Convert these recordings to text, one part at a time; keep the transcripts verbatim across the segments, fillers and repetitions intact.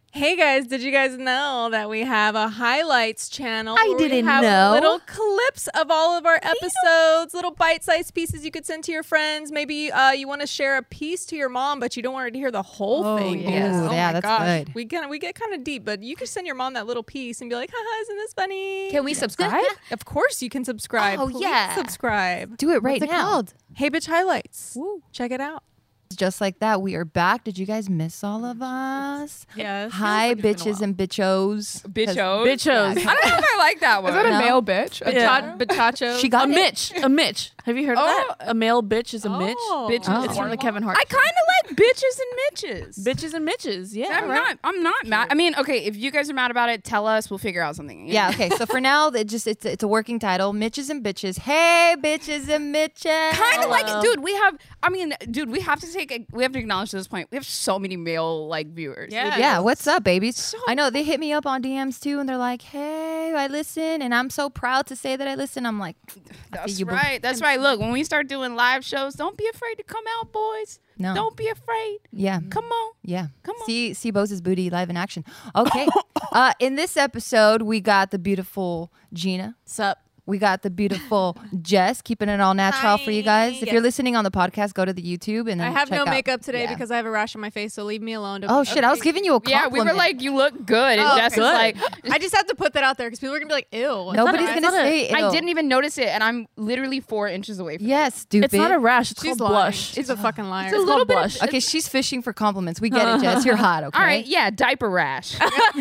Hey guys, did you guys know that we have a highlights channel? I where we didn't have know. Little clips of all of our episodes, little bite-sized pieces you could send to your friends. Maybe uh, you want to share a piece to your mom, but you don't want her to hear the whole Oh, thing. yes. because- Ooh, oh yeah, my that's gosh. good. We get we get kind of deep, but you can send your mom that little piece and be like, "Haha, isn't this funny?" Can we subscribe? Of course, you can subscribe. Oh, Please yeah. subscribe. Do it right What's it now. called? Hey, bitch, highlights. Woo. Check it out. Just like that, we are back. Did you guys miss all of us? Yes. Hi, bitches and bitchos. Bitchos. Bitchos. I don't know if I like that one. Is that a No. male bitch? A Yeah. bitch? Batacho. She A got it. Mitch. A Mitch. Have you heard of Oh. that? A male bitch is a Mitch. Oh. Bitch. Oh. It's from the Kevin Hart. I kind of like bitches and Mitches. Bitches and Mitches. Yeah. I'm right? not. I'm not mad. I mean, okay, if you guys are mad about it, tell us. We'll figure out something. Yeah, okay. So for now, it just it's it's a working title. Mitches and bitches. Hey, bitches and Mitches. Kind of like, Hello. dude. We have. I mean, dude. We have to take. A, we have to acknowledge to this point. We have so many male like viewers. Yeah. Yeah, what's up, babies? I know they hit me up on D Ms too, and they're like, "Hey, I listen," and I'm so proud to say that I listen. I'm like, I That's feel you, boo. right. That's right. Look, when we start doing live shows, don't be afraid to come out, boys. No. Don't be afraid. Yeah, Come on. yeah. Come on. See, see Bose's booty live in action. Okay. uh, in this episode, we got the beautiful Gina. Sup? We got the beautiful Jess, keeping it all natural for you guys. If Hi. you're listening on the podcast, go to the YouTube and then I have check no out- makeup today yeah. because I have a rash on my face, so leave me alone. Don't Oh be- shit! I was Okay. giving you a Yeah, compliment. we were like, you look good, and Oh, Jess okay. was like, I just have to put that out there because people are gonna be like, "Ew." nobody's not a- gonna it's not a- say. I ill. didn't even notice it, and I'm literally four inches away from Yes, stupid. It's not a rash. It's She's called lying. blush. She's a fucking liar. It's a little blush. Okay, she's fishing for compliments. We get it, Jess. You're hot. Okay. All right, yeah, diaper rash.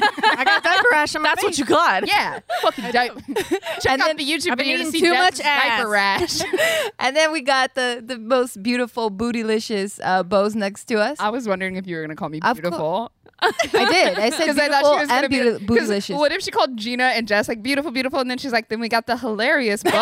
I got diaper rash on my That's face. what you got. yeah, fucking diaper. Check And out then- the YouTube I've been video to eating see too Jess's much ass. diaper rash. And then we got the the most beautiful bootylicious uh, Bose next to us. I was wondering if you were gonna call me Of cour- beautiful. I did. I said Because beautiful I thought she was and gonna be beauty- like- 'cause bootylicious. what if she called Gina and Jess like beautiful, beautiful, and then she's like, then we got the hilarious Bo.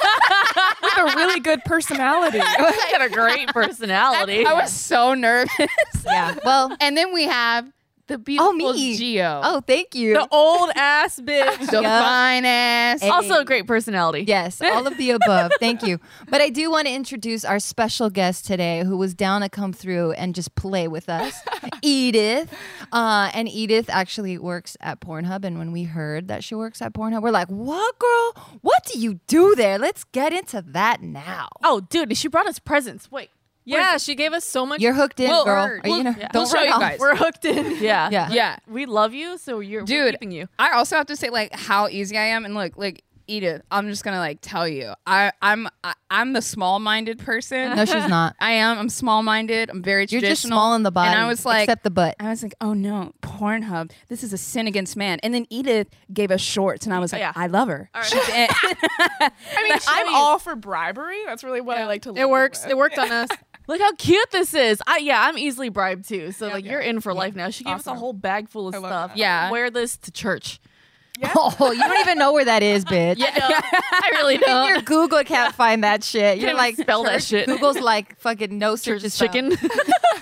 With a really good personality. I got a great personality. I was so nervous. Yeah. Well. And then we have the beautiful me. Gio. Oh, thank you. The old ass bitch. the Yeah. fine ass. Hey. also a great personality. Yes, all of the above. Thank you. But I do want to introduce our special guest today who was down to come through and just play with us, Edith. Uh, and Edith actually works at Pornhub. And when we heard that she works at Pornhub, we're like, what, girl? What do you do there? Let's get into that now. Oh, dude, she brought us presents. Wait. Yeah, she gave us so much. You're hooked in, We'll- girl. we'll- Are you gonna, yeah. don't We'll show run you off. guys. We're hooked in. Yeah. Yeah. Yeah. We love you, so you're we're Dude, keeping you. I also have to say like how easy I am, and look, like Edith, I'm just gonna like tell you, I I'm I, I'm the small-minded person. No, she's not. I am. I'm small-minded. I'm very You're traditional. just small in the body. And I was like, except the butt. I was like, oh no, Pornhub. This is a sin against man. And then Edith gave us shorts, and I was like, Yeah. I love her. All right. She's in. I mean, I'm all for bribery. That's really what I like to. It works. With. It worked on us. Look how cute this is. I yeah, I'm easily bribed too. So like yeah. you're in for life now. She gave us Awesome. a whole bag full of I love stuff. that. Yeah. Wear this to church. Oh, you don't even know where that is, bitch. I really Even don't. your Google can't find that shit. You're Can't like, spell that shit. Google's like fucking no search Church is found. chicken.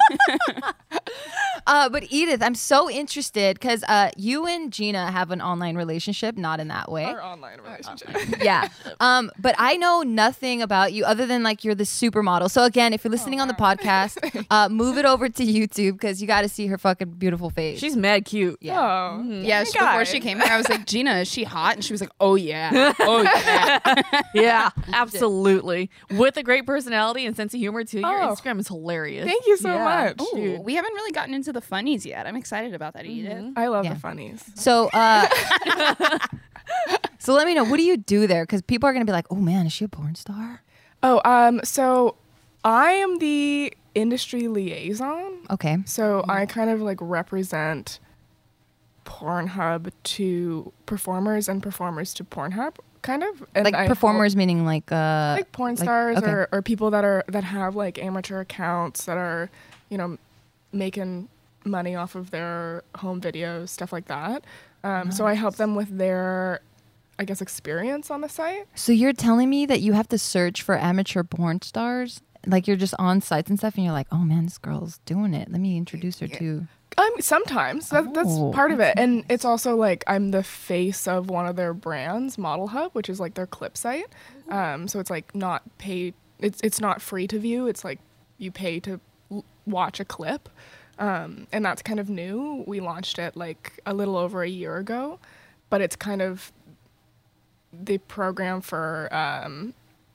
Uh, but Edith, I'm so interested because uh, you and Gina have an online relationship, not in that way. Our online relationship. Yeah. Um, but I know nothing about you other than like you're the supermodel. So again, if you're listening on the podcast, uh, move it over to YouTube because you got to see her fucking beautiful face. She's mad cute. yeah. Oh, yeah, Thank she, before God. she came here, I was like, Gina, is she hot? And she was like, oh yeah, oh yeah. Yeah, absolutely. With a great personality and sense of humor too. Your Oh. Instagram is hilarious. Thank you so Yeah. much. Ooh, we haven't really gotten into the funnies yet. I'm excited about that, Edith. I love Yeah. the funnies. So, uh, so let me know, what do you do there? Because people are gonna be like, "Oh man, is she a porn star?" Oh, um, so I am the industry liaison. Okay. So I kind of like represent Pornhub to performers and performers to Pornhub, kind of. And Like I help- performers, meaning like uh, like porn like- stars okay. or, or people that are that have like amateur accounts that are, you know, making money off of their home videos, stuff like that. Um, So I help them with their, I guess, experience on the site. So you're telling me that you have to search for amateur porn stars? Like you're just on sites and stuff and you're like, oh man, this girl's doing it. Let me introduce her to. Um, sometimes that, that's Oh, part of it, and it's also like I'm the face of one of their brands, Model Hub, which is like their clip site. Um, so it's like not paid. It's it's not free to view. It's like you pay to l- watch a clip. Um, and that's kind of new. We launched it like a little over a year ago, but it's kind of the program for um,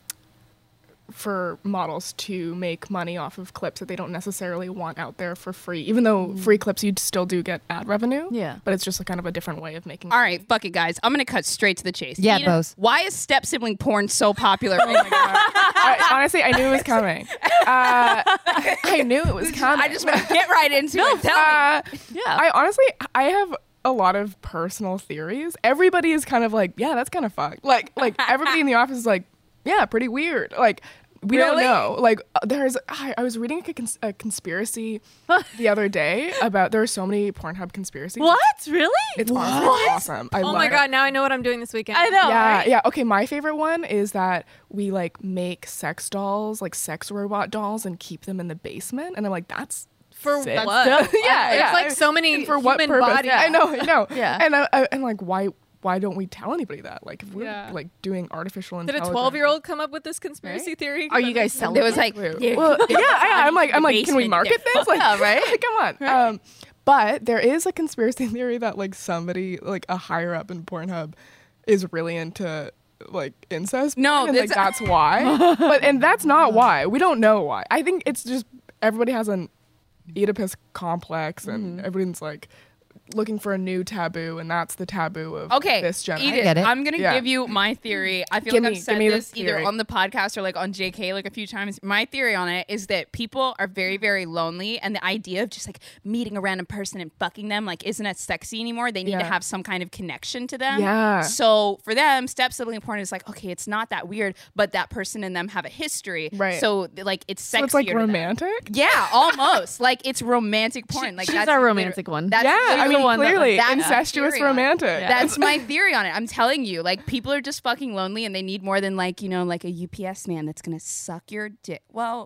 for models to make money off of clips that they don't necessarily want out there for free. Even though free clips, you still do get ad revenue. Yeah. But it's just a kind of a different way of making. All right, fuck it, guys. I'm gonna cut straight to the chase. Yeah, Ida, Bose. why is step sibling porn so popular? Oh my God. I, honestly, I knew it was coming. Uh, I knew it was coming. I just want to get right into it. Tell me. Uh, Yeah. I honestly, I have a lot of personal theories. Everybody is kind of like, yeah, that's kind of fucked. Like, like everybody in the office is like, yeah, pretty weird. Like, we don't Really? know. Like, uh, there's, I, I was reading a, cons- a conspiracy the other day about there are so many Pornhub conspiracies. What? Really? It's honestly awesome. I Oh love my it. god! Now I know what I'm doing this weekend. I know. Yeah, right? yeah. Okay, my favorite one is that we like make sex dolls, like sex robot dolls, and keep them in the basement. And I'm like, that's For sick. what? yeah, There's yeah. like so many And for what human purpose? bodies. I know, I know. Yeah. And I, I, and like, why why don't we tell anybody that? Like, if we're Yeah. like doing artificial Did a intelligence. twelve-year-old come up with this conspiracy theory? Are you guys selling? There was like, Well, yeah, yeah, I, I'm like, I'm like, can we basement market this? Like, Yeah, right? come on. Um, but there is a conspiracy theory that like somebody, like a higher up in Pornhub, is really into like incest. No, porn, and like that's- that's why. But and that's not why. We don't know why. I think it's just everybody has an Oedipus complex, and Mm-hmm. everyone's like looking for a new taboo, and that's the taboo of Okay, this generation. Edith, get it. I'm gonna Yeah. give you my theory. I feel Give like me- I've said give me the this either theory. on the podcast or like on J K like a few times. My theory on it is that people are very, very lonely, and the idea of just like meeting a random person and fucking them like isn't as sexy anymore. They need to Yeah. have some kind of connection to them. Yeah. So for them, step sibling porn is like, okay, it's not that weird, but that person and them have a history. Right. So like it's sexier. So it's like to them. romantic. Yeah, almost like it's romantic porn. Like She's that's our literally- romantic one. That's Yeah, literally I mean, the one that- clearly that's incestuous theory on it. romantic. That's my theory on it. I'm telling you, like people are just fucking lonely and they need more than like, you know, like a U P S man that's gonna suck your dick. Well,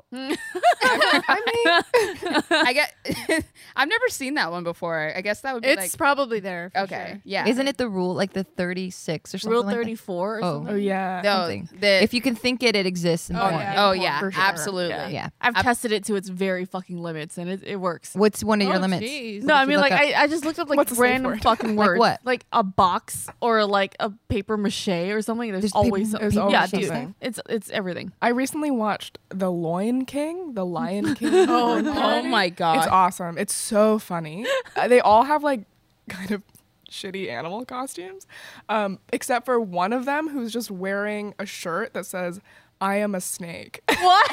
I mean, I get I've never seen that one before. I guess that would be It's like probably there. For okay, sure. yeah. Isn't it the rule, like the thirty-six or something? Rule like that? thirty-four or Oh. something. oh yeah. No, Something. the, If you can think it, it exists in Oh, porn. yeah. oh yeah, For sure. absolutely. Yeah. Yeah. I've I've- tested it to its very fucking limits, and it, it works. What's one of your Oh, limits? geez. No, I did you mean look like up? I, I just looked up like What's the safe random word? fucking Like words, what? like a box or like a paper mache or something. There's, There's paper- always some- there's yeah, always dude. something. It's it's everything. I recently watched The Loin King, The Lion King. Oh, porn Oh parody. my god. It's awesome. It's so funny. Uh, they all have like kind of shitty animal costumes, um, except for one of them who's just wearing a shirt that says, I am a snake. What?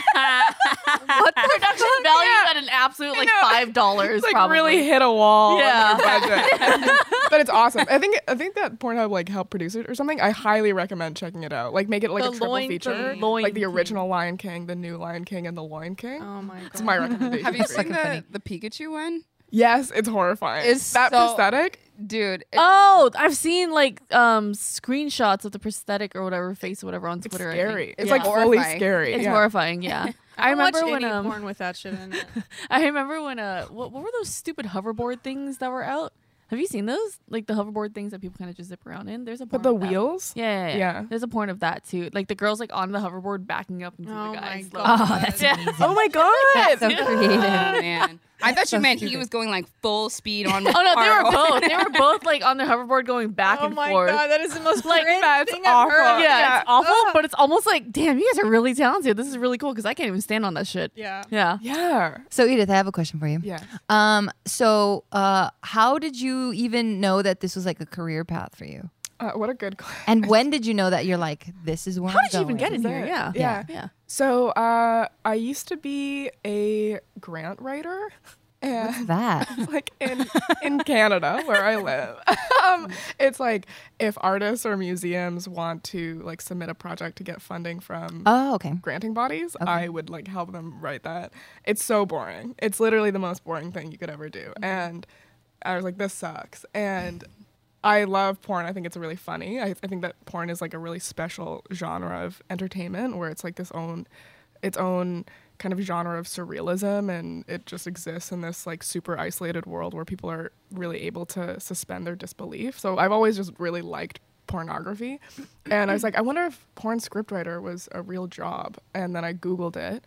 what production value at an absolute like know. five dollars? It's like probably. really hit a wall. Yeah. On their budget. But it's awesome. I think I think that Pornhub like helped produce it or something. I highly recommend checking it out. Like make it like The a triple Loin feature, King. Loin like the King. original Lion King, the new Lion King, and the Loin King. Oh my god. It's my recommendation. Have you for seen you. the, funny. the Pikachu one? Yes, it's horrifying. It's that so- prosthetic. Dude. it- Oh, I've seen like um screenshots of the prosthetic or whatever face or whatever on It's Twitter. I scary. think. It's Yeah. like fully Horrifying. scary. It's yeah. horrifying. Yeah, I I remember remember watch when any um porn with that shit in it. I remember when uh what, what were those stupid hoverboard things that were out? Have you seen those? Like the hoverboard things that people kind of just zip around in. There's a porn But the of that. wheels. Yeah, yeah, yeah, Yeah. There's a porn of that too. Like the girls like on the hoverboard backing up into Oh the my guys. God. Oh, that's Yeah. amazing. Oh my god. That's so Oh, creative. man. I thought so you meant he stupid. was going like full speed on. Oh no, they were Arlo. both. They were both like on their hoverboard going back Oh and my forth. god, that is the most Like, cringe that's thing I've heard. awful. Yeah, Yeah. it's awful, Ugh. but it's almost like, damn, you guys are really talented. This is really cool because I can't even stand on that shit. Yeah. Yeah. Yeah. So Edith, I have a question for you. Yeah. Um, so uh, how did you even know that this was like a career path for you? Uh, what a good question. And when did you know that you're like, this is where How I'm did you even going? get in here? it. Yeah. Yeah. Yeah. So uh, I used to be a grant writer. And That. like in in Canada where I live, um, it's like if artists or museums want to like submit a project to get funding from Oh, okay. granting bodies, I would like help them write that. It's so boring. It's literally the most boring thing you could ever do. And I was like, this sucks. And I love porn. I think it's really funny. I, I think that porn is like a really special genre of entertainment where it's like this own, its own kind of genre of surrealism, and it just exists in this like super isolated world where people are really able to suspend their disbelief. So I've always just really liked pornography, and I was like, I wonder if porn scriptwriter was a real job. And then I Googled it,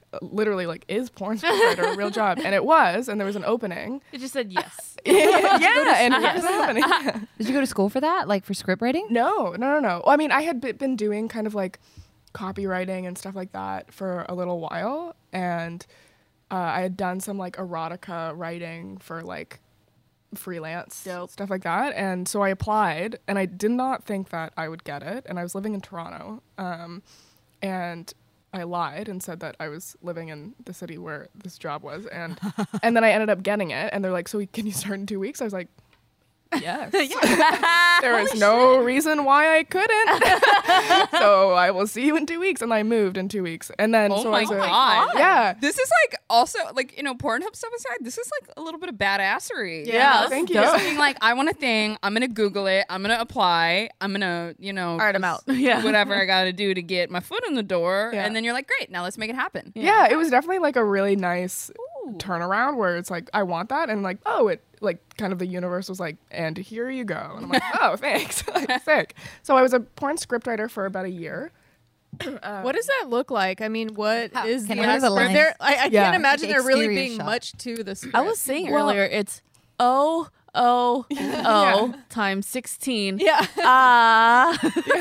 literally like, is porn scriptwriter a real job? And it was, and there was an opening. It just said yes. yeah, and it was an opening. Did you go to school for that, like for script writing? No, no, no, no. Well, I mean, I had b- been doing kind of like copywriting and stuff like that for a little while, and uh, I had done some like erotica writing for like freelance Dope. stuff like that, and so I applied, and I did not think that I would get it, and I was living in Toronto, um, and I lied and said that I was living in the city where this job was, and and then I ended up getting it, and they're like, so can you start in two weeks? I was like, yes. There was no reason why I couldn't. So I will see you in two weeks. And I moved in two weeks. And then Oh so my I was a- God. Yeah. This is like also like, you know, Pornhub stuff aside, this is like a little bit of badassery. Yeah, thank you. Just being like, I want a thing. I'm gonna Google it. I'm gonna apply. I'm gonna, you know, All right, I'm out. just Yeah. do whatever I gotta do to get my foot in the door. Yeah. And then you're like, great, now let's make it happen. Yeah, it was definitely like a really nice turnaround where it's like, I want that. And like, oh, it like kind of the universe was like, and here you go. And I'm like, oh, thanks. Like, sick. So I was a porn scriptwriter for about a year. What does that look like? I mean, what How- is can the I have the aspect- lines? there? I, I Yeah. can't imagine Like there really exterior being shot. much to the script. I was saying Well- earlier, it's O O O times sixteen. yeah. Ah.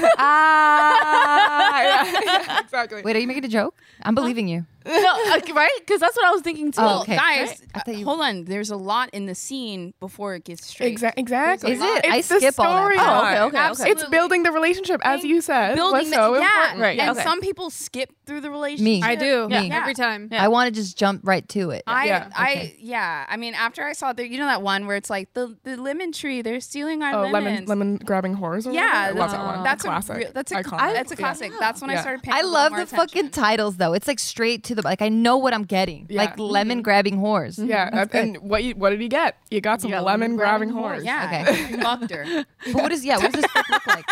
Ah, yeah, yeah, exactly. Wait, are you making a joke? I'm believing you. No, uh, right? Because that's what I was thinking too. Oh, okay. Guys, I thought you- hold on. There's a lot in the scene before it gets straight. Exa- exactly. Is it? It's I the skip all that storyline. part. Oh, okay, okay, okay. Absolutely. It's building the relationship, as you said. Building was the, so yeah, important. Right, and okay. some people skip through the relationship. I do. Yeah. Me. Every time. Yeah. I want to just jump right to it. I, Yeah. I, Okay. yeah. I mean, after I saw the, you know, that one where it's like the the lemon tree, they're stealing our Oh, lemon, lemons. lemon grabbing whores. Or Yeah, whatever? I love that's, that one. that's classic. a real, that's a Iconic. that's a Yeah. classic. That's when I Yeah. started paying. I a little love more the attention. fucking titles though. It's like straight to the like. I know what I'm getting. Yeah. Like lemon grabbing whores. Yeah, That's that- and what you what did you get? You got some got lemon grabbing lemon-grabbing whores. Yeah, Okay. fucked her. But what is yeah? What does this script look like?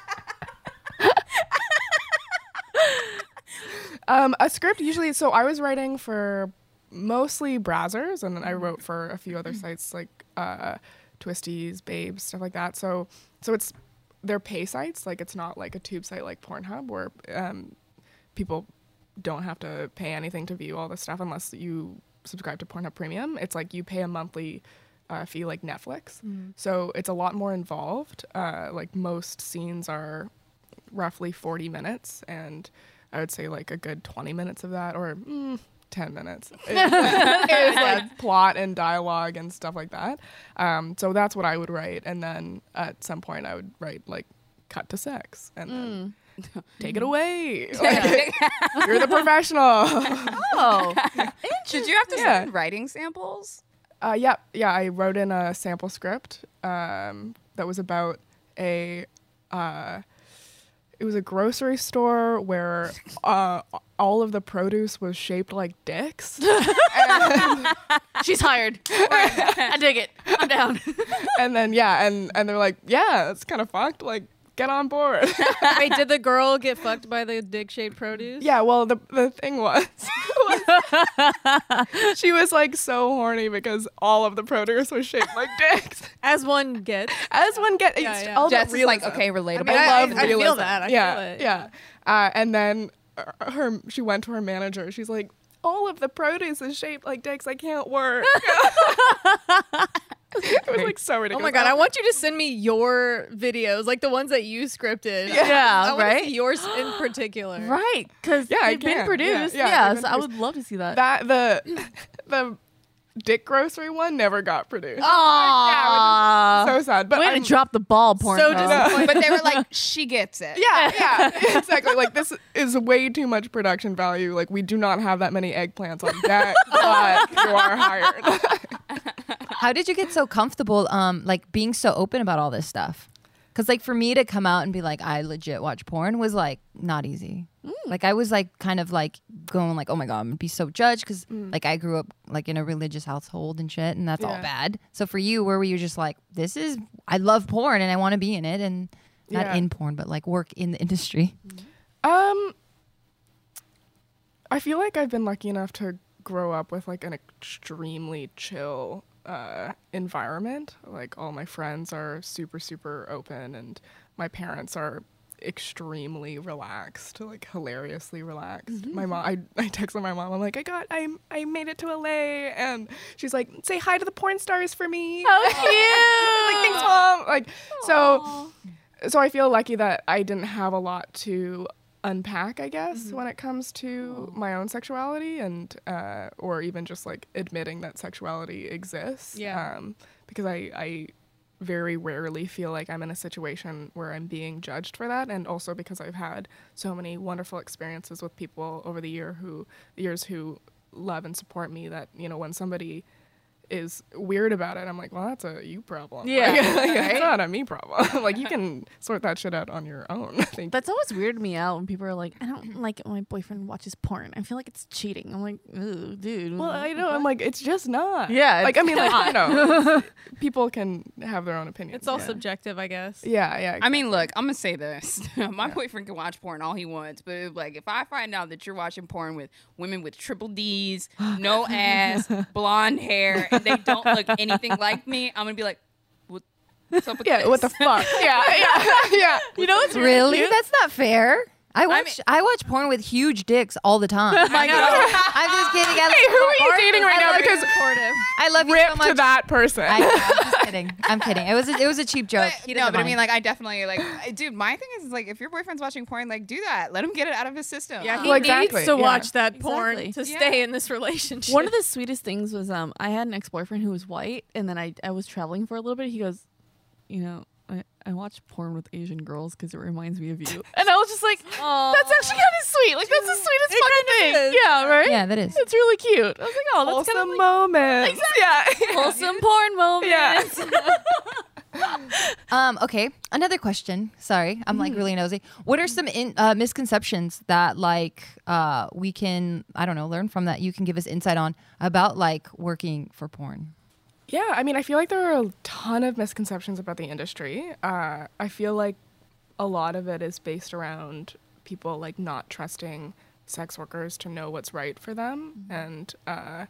Um, a script usually. So I was writing for mostly Brazzers, and then I wrote for a few other sites like uh, Twisties, Babes, stuff like that. So so it's they're pay sites. Like it's not like a tube site like Pornhub where um, people don't have to pay anything to view all this stuff unless you subscribe to Pornhub Premium. It's like you pay a monthly uh, fee like Netflix. So it's a lot more involved. Uh, like most scenes are roughly forty minutes, and I would say like a good twenty minutes of that, or mm, ten minutes, is, is like plot and dialogue and stuff like that. Um, so that's what I would write, and then at some point I would write like cut to sex, and then take it away. Like, you're the professional. Oh, Did you have to Yeah. send writing samples? Uh, yeah, yeah. I wrote in a sample script um, that was about a. Uh, it was a grocery store where uh, all of the produce was shaped like dicks, and, she's hired. I dig it. I'm down. and then yeah, and and they're like, yeah, that's kind of fucked. Like, get on board. Wait, did the girl get fucked by the dick-shaped produce? Yeah, well, the the thing was, was she was like so horny because all of the produce was shaped like dicks. As one gets. As one get, Yeah, it's yeah. all Jess the is like, realism. okay, relatable. I mean, I, I- love I feel realism. that. I yeah, feel it. yeah. Uh, and then uh, her, she went to her manager. She's like, all of the produce is shaped like dicks. I can't work. It was like so Oh ridiculous. my god, I want you to send me your videos, like the ones that you scripted. Yeah, I wanna right? see yours in particular. Right, because Yeah, I they've been can. produced. Yeah, Yeah, yeah, they've been so I produced. would love to see that. that the the dick grocery one never got produced. Aww. So sad. But Way I'm, to drop the ball, porn. So girl. disappointed. But they were like, she gets it. Yeah, yeah, exactly. Like this is way too much production value. Like we do not have that many eggplants on deck, but you are hired. How did you get so comfortable, um, like being so open about all this stuff? Because like for me to come out and be like, I legit watch porn was like not easy. Like I was like kind of like going like, oh my god, I'm gonna be so judged because like I grew up like in a religious household and shit, and that's all Yeah. bad. So for you, where were you just like, this is I love porn and I want to be in it, and not Yeah. in porn, but like work in the industry. Um, I feel like I've been lucky enough to grow up with like an extremely chill uh, environment. Like all my friends are super, super open, and my parents are extremely relaxed, like hilariously relaxed. Mm-hmm. My mom, I, I texted my mom. I'm like, I got, I, I made it to L A, and she's like, say hi to the porn stars for me. How cute! Like, thanks, mom. Like, so, so I feel lucky that I didn't have a lot to unpack, I guess, Mm-hmm. when it comes to my own sexuality, and uh, or even just like admitting that sexuality exists. Yeah. Um, because I, I very rarely feel like I'm in a situation where I'm being judged for that, and also because I've had so many wonderful experiences with people over the year who years who love and support me, that, you know, when somebody is weird about it, I'm like, well, that's a you problem. Yeah. Like, like, it's not a me problem. Like, you can sort that shit out on your own. I think. That's always weirded me out when people are like, I don't like it when my boyfriend watches porn. I feel like it's cheating. I'm like, ooh, dude. Well, I know. I'm like, it's just not. Yeah, Like, I it's mean, like, you know, people can have their own opinions. It's all yeah. subjective, I guess. Yeah, yeah. I mean, look, I'm gonna say this. My boyfriend can watch porn all he wants, but if, like, if I find out that you're watching porn with women with triple D's, no ass, blonde hair, and they don't look anything like me, I'm gonna be like, what, what's up with Yeah, this? what the fuck? Yeah, yeah, yeah. You know what's Really? cute? That's not fair. I watch mean- I watch porn with huge dicks all the time. I know. I'm just kidding. I Hey, who are you porn- dating right I now? love Because you. I love you rip so much. to that person. I, I'm just kidding. I'm kidding. It was a, it was a cheap joke. But, He no, doesn't but I mind. mean, like, I definitely like, I- dude. My thing is like, if your boyfriend's watching porn, like, do that. Let him get it out of his system. Yeah, he Well, needs exactly, to yeah. watch that porn Exactly. to Yeah. stay in this relationship. One of the sweetest things was um I had an ex-boyfriend who was white, and then I I was traveling for a little bit. He goes, you know, I, I watch porn with Asian girls because it reminds me of you. And I was just like, that's actually kind of sweet. Like, that's the sweetest It fucking kind of thing. is. Yeah, right? yeah, that is. It's really cute. I was like, oh, that's Wholesome kind of like moments. Yeah. wholesome porn moments. Yeah. Um, okay, another question. Sorry, I'm like really nosy. What are some in, uh, misconceptions that like uh, we can, I don't know, learn from that you can give us insight on about like working for porn? Yeah, I mean, I feel like there are a ton of misconceptions about the industry. Uh, I feel like a lot of it is based around people like not trusting sex workers to know what's right for them, and uh,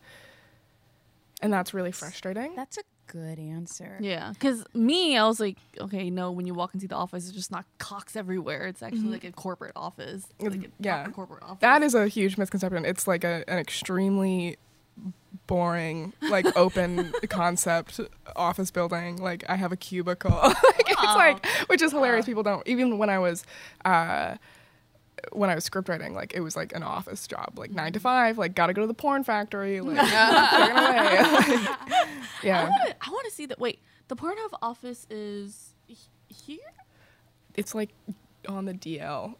and that's really frustrating. That's a good answer. Yeah, because me, I was like, okay, no, when you walk into the office, it's just not cocks everywhere. It's actually like a corporate office. Like a Yeah. proper corporate office. That is a huge misconception. It's like a, an extremely boring, like open concept office building. Like, I have a cubicle. Like, it's like, which is hilarious. People don't, even when I was, uh, when I was script writing, like, it was like an office job, like nine to five, like, gotta go to the porn factory, like, plugging away. Like, yeah. I want to see that. Wait, the Pornhub office is h- here? It's like on the D L.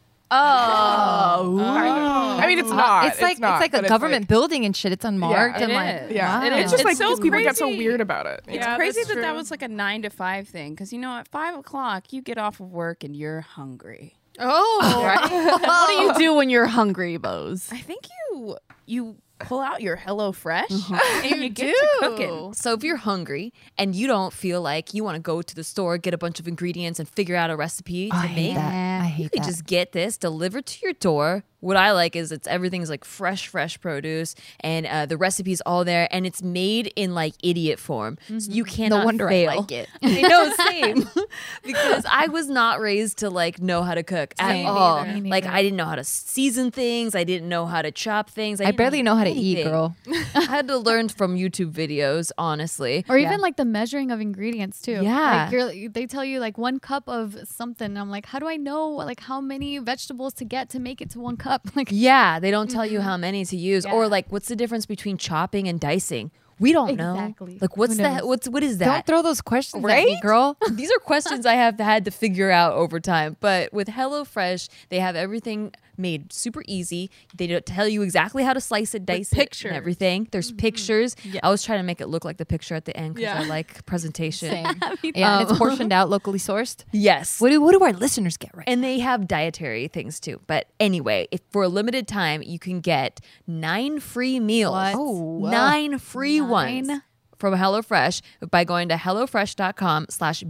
Oh. I mean, it's not. it's like not, it's like but a government like- building and shit. It's unmarked Yeah, and it like is. Yeah, wow. It it's is. just It's like so people get so crazy. weird about it. It's Yeah, crazy that's that that true. was like a nine to five thing, because you know at five o'clock you get off of work and you're hungry. Oh, What do you do when you're hungry, Bose? I think you you pull out your Hello Fresh and you get to cooking. So if you're hungry and you don't feel like you want to go to the store, get a bunch of ingredients and figure out a recipe to I make, hate that. I you hate could that. just get this delivered to your door. What I like is it's everything's like fresh, fresh produce, and uh, the recipe's all there, and it's made in like idiot form. So you cannot wonder I fail. like it. I know, same. Because I was not raised to like know how to cook at Same. all. Me neither. Me Like neither. I didn't know how to season things. I didn't know how to chop things. I didn't barely know how to eat, anything. girl. I had to learn from YouTube videos, honestly. Or even like the measuring of ingredients too. Yeah. Like you're, they tell you like one cup of something. And I'm like, how do I know like how many vegetables to get to make it to one cup? Like, Yeah, they don't tell you how many to use, or Yeah. like what's the difference between chopping and dicing. We don't Exactly. know. Like, what's Who that? knows? What's what is Don't that? throw those questions at me, Right? girl. These are questions I have had to figure out over time. But with HelloFresh, they have everything made super easy. They don't tell you exactly how to slice it, dice it, pictures. and everything. There's pictures. I was trying to make it look like the picture at the end because I Yeah. like presentation. Same. Yeah, and it's portioned out, locally sourced. Yes. What do what do our listeners get right? And they have dietary things too. But anyway, if for a limited time, you can get nine free meals. What? Oh, nine free ones Nine? from HelloFresh by going to HelloFresh.com slash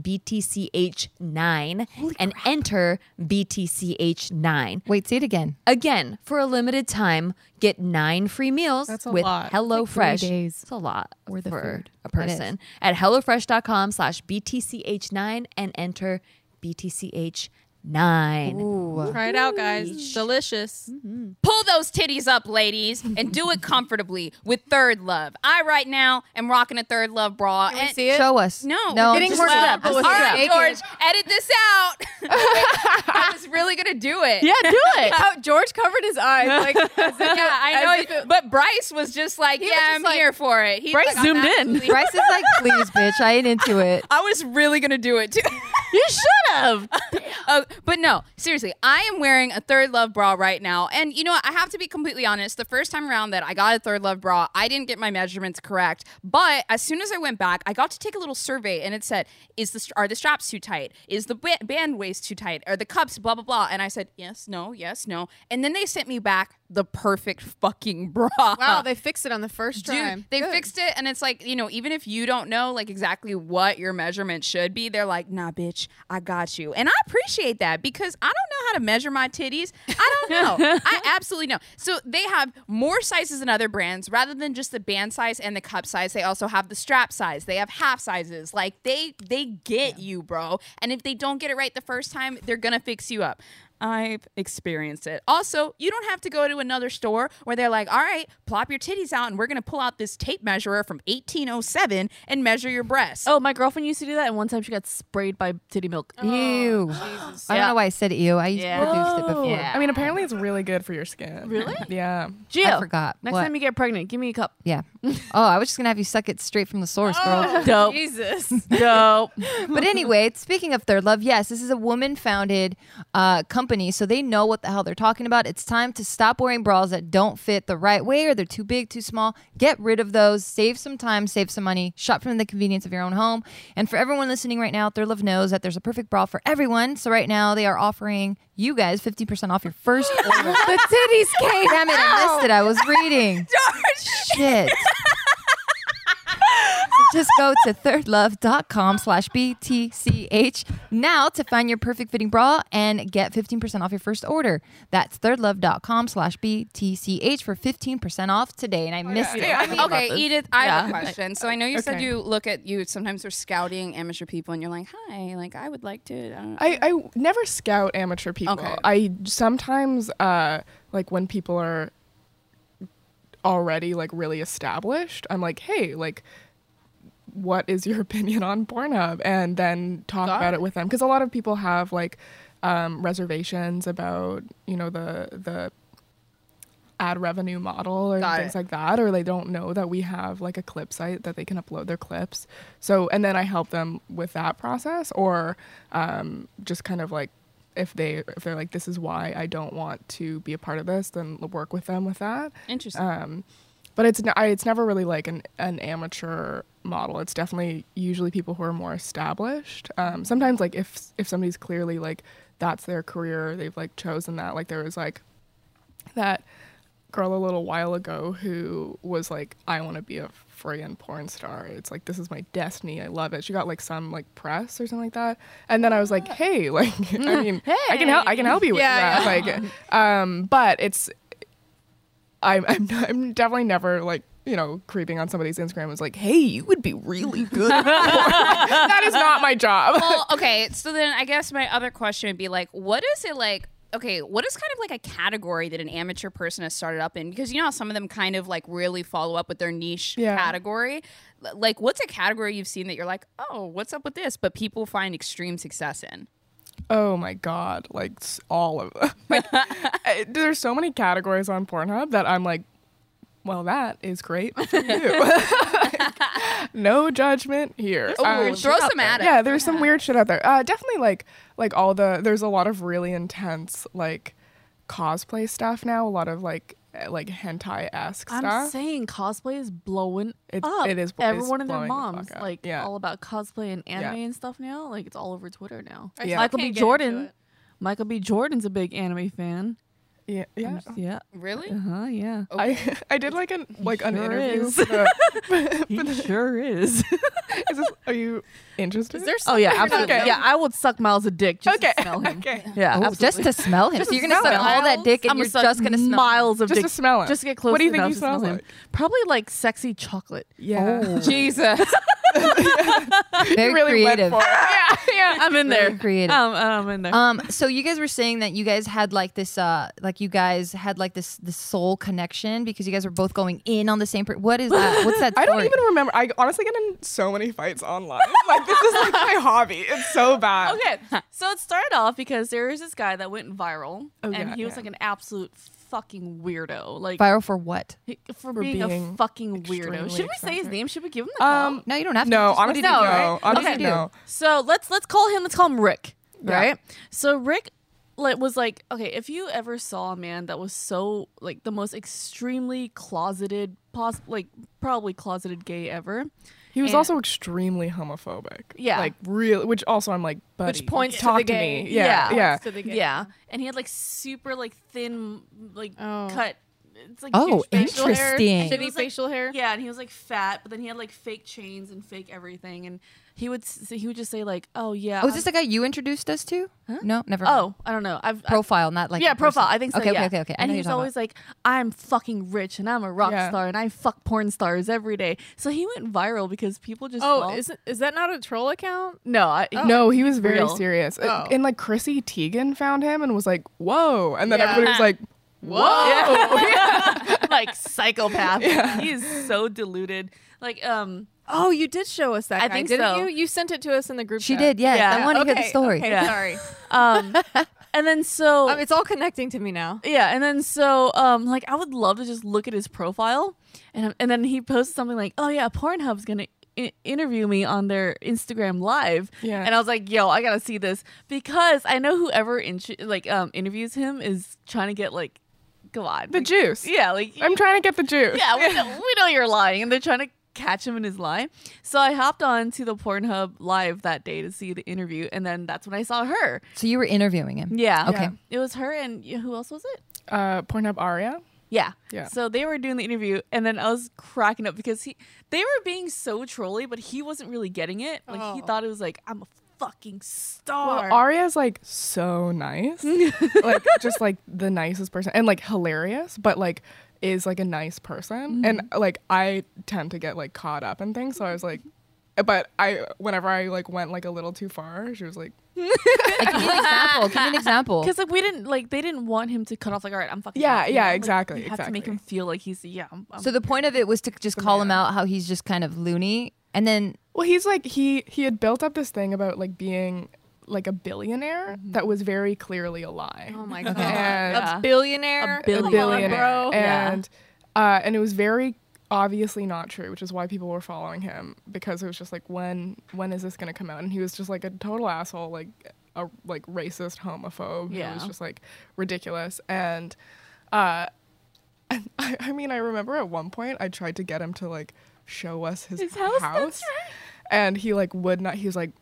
BTCH9 and enter B T C H nine. Wait, say it again. Again, for a limited time, get nine free meals That's a with lot. HelloFresh. three days It's a lot worth of for food. a That is. person. At HelloFresh.com slash B T C H nine and enter B T C H nine. Ooh. Try it out, guys. It's delicious. Pull those titties up, ladies, and do it comfortably with Third Love. I right now am rocking a Third Love bra. Can we and see it? Show us. No, no, getting just- horny well, up. Just all right, naked. George, edit this out. I was really gonna do it. Yeah, do it. Oh, George covered his eyes. Like, as if Yeah, it- I as know. if it- But Bryce was just like, He "Yeah, was just I'm like- here for it." He's Bryce like, I'm zoomed in. absolutely- Bryce is like, please, bitch, I ain't into it. I was really gonna do it too. You should have. Uh, but no, seriously, I am wearing a Third Love bra right now. And you know what? I have to be completely honest. The first time around that I got a Third Love bra, I didn't get my measurements correct. But as soon as I went back, I got to take a little survey and it said, "Is the are the straps too tight? Is the ba- band waist too tight? Are the cups blah, blah, blah?" And I said, yes, no, yes, no. And then they sent me back the perfect fucking bra. wow, they fixed it on the first Dude, time. they Good. fixed it, and it's like, you know, even if you don't know like exactly what your measurement should be, they're like, "Nah, bitch, I got you," and I appreciate that because I don't know how to measure my titties. I don't know. I absolutely know. So they have more sizes than other brands, rather than just the band size and the cup size. They also have the strap size. They have half sizes. Like they they get you, bro. And if they don't get it right the first time, they're gonna fix you up. I've experienced it. Also, you don't have to go to another store where they're like, "All right, plop your titties out and we're going to pull out this tape measurer from eighteen oh seven and measure your breasts." Oh, my girlfriend used to do that, and one time she got sprayed by titty milk. Ew. Jesus. I don't know why I said ew. I used Yeah. to produce it before. Yeah. I mean, apparently it's really good for your skin. Really? Yeah. Gio, I forgot. Next What? time you get pregnant, give me a cup. Yeah. Oh, I was just going to have you suck it straight from the source, girl. Dope. Jesus. Dope. But anyway, speaking of Third Love, yes, this is a woman-founded uh, company, so they know what the hell they're talking about. It's time to stop wearing bras that don't fit the right way or they're too big, too small. Get rid of those. Save some time, save some money. Shop from the convenience of your own home. And for everyone listening right now, Third Love knows that there's a perfect bra for everyone. So right now, they are offering you guys fifty percent off your first order. The titties came. Damn it, I missed it. I was reading. Shit. So just go to thirdlove.com slash BTCH now to find your perfect fitting bra and get fifteen percent off your first order. That's thirdlove.com slash BTCH for fifteen percent off today. And I missed it. Yeah. Okay, Edith, I have a Yeah. question. So I know you said Okay. you look at you sometimes are scouting amateur people and you're like, "Hi, like I would like to." I don't I, I never scout amateur people. Okay. I sometimes, uh, like when people are already like really established, I'm like, hey, like, what is your opinion on Pornhub? And then talk Got about it. it with them. Because a lot of people have like um, reservations about, you know, the, the ad revenue model or Got things it. like that, or they don't know that we have like a clip site that they can upload their clips. So, and then I help them with that process, or um, just kind of like, if they if they're like, this is why I don't want to be a part of this, then work with them with that. Interesting. Um, but it's n- I, it's never really like an, an amateur model. It's definitely usually people who are more established. Um, sometimes like if if somebody's clearly like that's their career, they've like chosen that. Like there was like that girl a little while ago who was like, I want to be a friggin' porn star. It's like, this is my destiny. I love it. She got like some like press or something like that. And then I was like, hey, like, I mean, I can help. I can help you with Yeah, that. Like, um, but it's, I'm, I'm, I'm definitely never like, you know, creeping on somebody's Instagram. Was like, hey, you would be really good. at porn. That is not my job. Well, okay. So then I guess my other question would be like, what is it like? Okay, what is kind of like a category that an amateur person has started up in? Because you know how some of them kind of like really follow up with their niche Yeah. category. L- Like, what's a category you've seen that you're like, oh, what's up with this? But people find extreme success in. Oh my god, like s- all of them. Like, I- there's so many categories on Pornhub that I'm like, well, that is great for you. Like, no judgment here. Um, throw some at it. yeah, there's some weird shit out there. Uh, definitely like like all the there's a lot of really intense like cosplay stuff now. A lot of like eh, like hentai esque I'm stuff. saying cosplay is blowing It- up. it is- it's Everyone and their blowing the moms fuck up. like Yeah. all about cosplay and anime Yeah. and stuff now. Like it's all over Twitter now. I Yeah. Michael can't B. get Jordan. into it. Michael B. Jordan's a big anime fan. Yeah, yeah. Yeah. Really? Uh huh. Yeah. I I did like an like an sure interview. is. For the, He sure is. is this, are you interested? Is there Oh yeah, something- absolutely. Okay. Yeah, I would suck Miles a dick just okay. to smell him. Okay. Yeah, Oh, absolutely. just to smell him. So you're gonna smell suck him. all that dick and I'm you're gonna suck just gonna smell miles of Just dick to smell him. just to get close. What do you think enough he to smell smells him. like? Probably like sexy chocolate. Yeah. Jesus. Very really went creative. for it. Yeah. yeah, I'm in Very there. creative. Um, I'm in there. Um, so you guys were saying that you guys had like this, uh, like you guys had like this, this soul connection because you guys were both going in on the same. Per- what is that? What's that? I don't story? even remember. I honestly get in so many fights online. Like this is like my hobby. It's so bad. Okay, so it started off because there was this guy that went viral, Oh, and yeah, he was yeah. like an absolute fucking weirdo. Like Viral for what? he- for, For being, a being fucking weirdo. extremely Should we say his eccentric. name? Should we give him the call? Um, No, you don't have to. no, Just what honestly, did he no. do, right? Honestly, What did he do? no. So let's let's call him. Let's call him Rick. Yeah. Right. So Rick like, was like, okay, if you ever saw a man that was so like the most extremely closeted, pos- like probably closeted gay ever. He was And- also extremely homophobic. Yeah. Like real, which also I'm like, buddy, Which points to talk the to gay. me. Yeah, Yeah. yeah. To the gay. Yeah, and he had like super like thin like Oh. cut. It's like Oh, huge facial hair. interesting. And he Shitty was, like- facial hair. Yeah, and he was like fat, but then he had like fake chains and fake everything, and he would s- he would just say like, "Oh yeah." Oh, is I'm- this the guy you introduced us to? No, never. Oh, I don't know. I've I've- profile, not like yeah, in person. profile. I think so. Okay, yeah. okay, okay, okay. I And know he's you're talking always like, "I'm fucking rich and I'm a rock Yeah. star and I fuck porn stars every day." So he went viral because people just. Oh, thought- is is that not a troll account? no, I, No, he was very real. serious. Uh, Oh. And like Chrissy Teigen found him and was like, "Whoa!" And then Yeah. everybody was like, Whoa, like psychopath. He is so deluded. Like, um, Oh, you did show us that. I guy, think didn't so. you? You sent it to us in the group. She chat. did, yes. Yeah. I want to hear the Okay, story. okay, Yeah. Sorry. um, and then so Um, it's all connecting to me now. yeah, and then so um, like I would love to just look at his profile, and and then he posted something like, "Oh yeah, Pornhub's gonna." I- interview me on their Instagram live, Yeah. and I was like, "Yo, I gotta see this," because I know whoever in- like um interviews him is trying to get like, go on, "The like, juice." yeah, like I'm trying to get the juice. yeah, we know, we know you're lying, and they're trying to catch him in his lie. So I hopped on to the Pornhub live that day to see the interview, and then that's when I saw her. So you were interviewing him. Yeah, Okay. it was her, and yeah, who else was it? Uh, Pornhub Aria. Yeah. Yeah. So they were doing the interview, and then I was cracking up because he they were being so trolly, but he wasn't really getting it. Like he Oh. thought it was like, I'm a fucking Well, star. Aria's like so nice, like just like the nicest person, and like hilarious, but like is like a nice person, and like I tend to get like caught up in things, so I was like, but I whenever I like went like a little too far, she was like, Like, give me an example. Give me an example. Because like we didn't like they didn't want him to cut off like, all right, I'm fucking Yeah, hot, you yeah, know? Like, exactly, you have to make exactly. him feel like he's yeah. I'm, I'm So the point of it was to just call him out how he's just kind of loony, and then well, he's like he he had built up this thing about like being like a billionaire that was very clearly a lie. Oh my god. And- Yeah. A billionaire. A a billionaire. billionaire, bro. Yeah. and uh, and it was very obviously not true, which is why people were following him, because it was just like, when when is this gonna come out? And he was just like a total asshole, like a like racist homophobe. Yeah. It was just like ridiculous. And uh, and I, I mean, I remember at one point I tried to get him to like show us his, His house, that's and he like would not. He was like,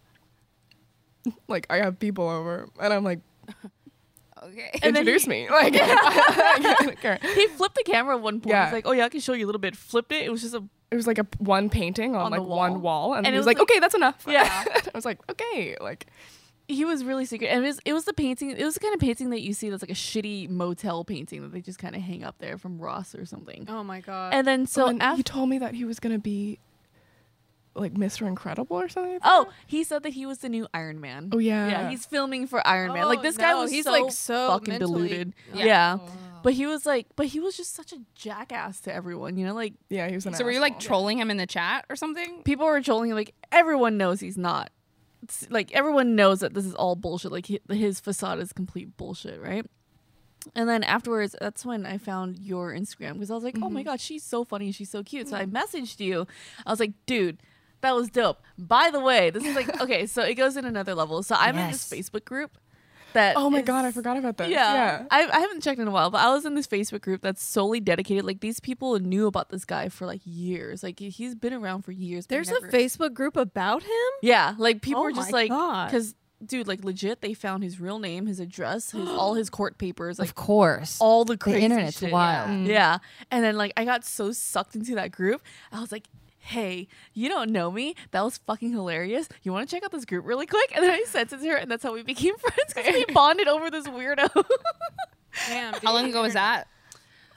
like I have people over, and I'm like, Okay. And then introduce he- me, like. I don't care. he flipped the camera at one point. Yeah. He's like, oh yeah, I can show you a little bit. Flipped it. It was just a It was like a one painting on, On the like one wall. wall, and, And he it was, was like, like- "Okay, that's enough." Yeah. I was like, "Okay," like he was really secret, and it was it was the painting. It was the kind of painting that you see that's like a shitty motel painting that they just kind of hang up there from Ross or something. Oh my god. And then so so and after, he told me that he was gonna be like Mister Incredible or something. like oh, that. he said that he was the new Iron Man. Oh, yeah. yeah, he's filming for Iron Man. Like Oh, this guy no, was he's, so like, so fucking mentally- deluded. Yeah. Yeah. But he was like, but he was just such a jackass to everyone, you know. Like yeah, he was an. So were you like asshole. trolling him in the chat or something? people were trolling him. Like everyone knows he's not. It's, like everyone knows that this is all bullshit. Like he, his facade is complete bullshit, right? And then afterwards, that's when I found your Instagram because I was like, oh my god, she's so funny, she's so cute. So I messaged you. I was like, dude, that was dope. By the way, this is like okay, so it goes in another level. So I'm in this Yes. Facebook group that Oh my is- god, I forgot about this. yeah, Yeah. I, I haven't checked in a while, but I was in this Facebook group that's solely dedicated. Like these people knew about this guy for like years. Like he's been around for years. but There's never- a Facebook group about him? yeah, like people Oh were just my like, God. because dude, like legit, they found his real name, his address, his all his court papers, like of course, all the the crazy internet's shit. wild. Yeah. yeah, and then like I got so sucked into that group, I was like, hey, you don't know me. That was fucking hilarious. You want to check out this group really quick? And then I sent it to her, and that's how we became friends because we bonded over this weirdo. Damn. How long ago was that?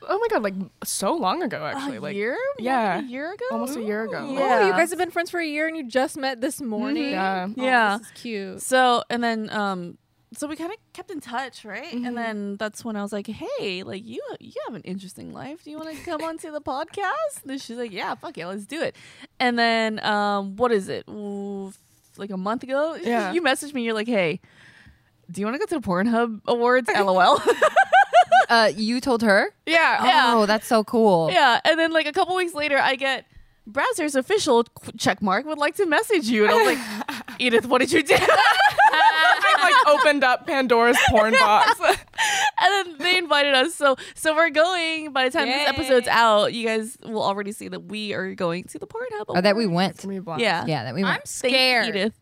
Oh my god, like so long ago actually. a like year? More yeah. than a year ago? almost a year ago. Yeah. Oh, you guys have been friends for a year and you just met this morning. Yeah. Oh, Yeah. this is cute. So and then um so we kind of kept in touch, right? Mhm. And then that's when I was like, "Hey, like you you have an interesting life. Do you want to come onto the podcast?" And she's like, "Yeah, fuck it, let's do it." And then um what is it? Ooh, f- like a month ago, Yeah. you messaged me. You're like, "Hey, do you want to go to the Pornhub Awards?" LOL. Uh, you told her? Yeah. Yeah. Oh, that's so cool. Yeah, and then like a couple weeks later, I get browser's official qu- check mark would like to message you, and I was like, Edith, what did you do? I like opened up Pandora's porn box. And then they invited us, so so we're going. By the time this episode's out, you guys will already see that we are going to the Pornhub. Or that we Awards. went. It's gonna be a blast. Yeah, Yeah, that we I'm went. Thank you, scared. Edith.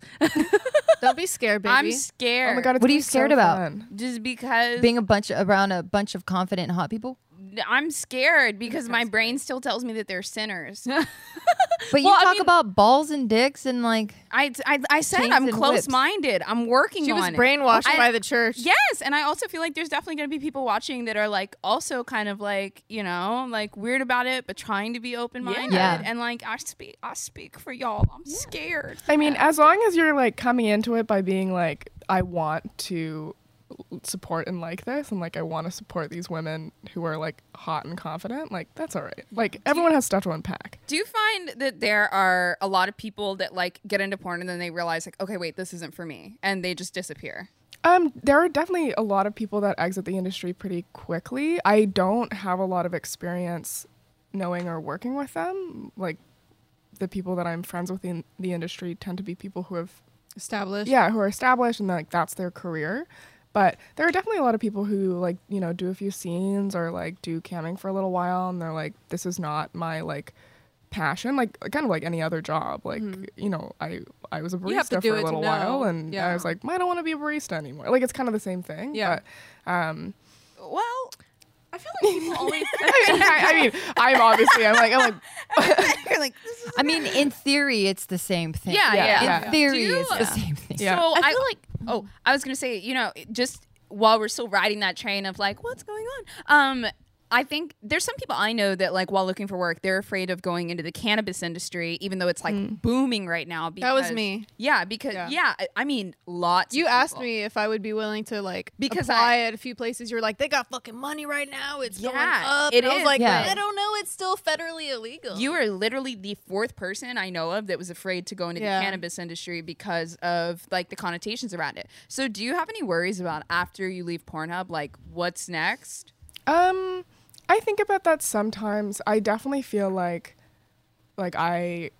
Don't be scared, baby. I'm scared. Oh my god, it's What are gonna you be scared so about? fun. Just because Being a bunch around a bunch of confident hot people. I'm scared because my brain still tells me that they're sinners. But you Well, I talk mean- about balls and dicks and like I, I, I said Chains I'm and close minded. I'm working she on was it. brainwashed I- by the church. Yes, and I also feel like there's definitely going to be people watching that are like also kind of like, you know, like weird about it but trying to be open-minded. Yeah. And like I speak I speak for y'all. I'm scared. I mean, as long as you're like coming into it by being like, I want to support and like this, and like I want to support these women who are like hot and confident, like that's all right. Like everyone has stuff to unpack. Do you find that there are a lot of people that like get into porn and then they realize like, okay, wait, this isn't for me, and they just disappear? Um, there are definitely a lot of people that exit the industry pretty quickly. I don't have a lot of experience knowing or working with them. Like the people that I'm friends with in the industry tend to be people who have Established. yeah, who are established and like that's their career. But there are definitely a lot of people who like, you know, do a few scenes or like do camming for a little while and they're like, this is not my like passion, like kind of like any other job. Like, you know, I I was a You have to barista do for it a to little know. while and Yeah. I was like, I don't want to be a barista anymore. Like it's kind of the same thing. Yeah. But um Well, I feel like people always. I mean, I, I mean, I'm obviously I'm like I'm like you're like, this is I mean, in theory, it's the same thing. Yeah, Yeah, yeah. In yeah. theory, Do you- it's the Yeah. same thing. Yeah. So I I, feel like oh, I was gonna say, you know, just while we're still riding that train of like, what's going on? Um, I think there's some people I know that like while looking for work, they're afraid of going into the cannabis industry, even though it's like booming right now. Because, That was me. Yeah, because yeah, Yeah. I, I mean, lots. You of asked people. me if I would be willing to like Because apply I- at a few places. You were like, they got fucking money right now. It's going Yeah, up. it and I was is. like, Yeah. I don't know. It's still federally illegal. You are literally the fourth person I know of that was afraid to go into Yeah. the cannabis industry because of like the connotations around it. So, do you have any worries about after you leave Pornhub, like what's next? Um, I think about that sometimes. I definitely feel like, like I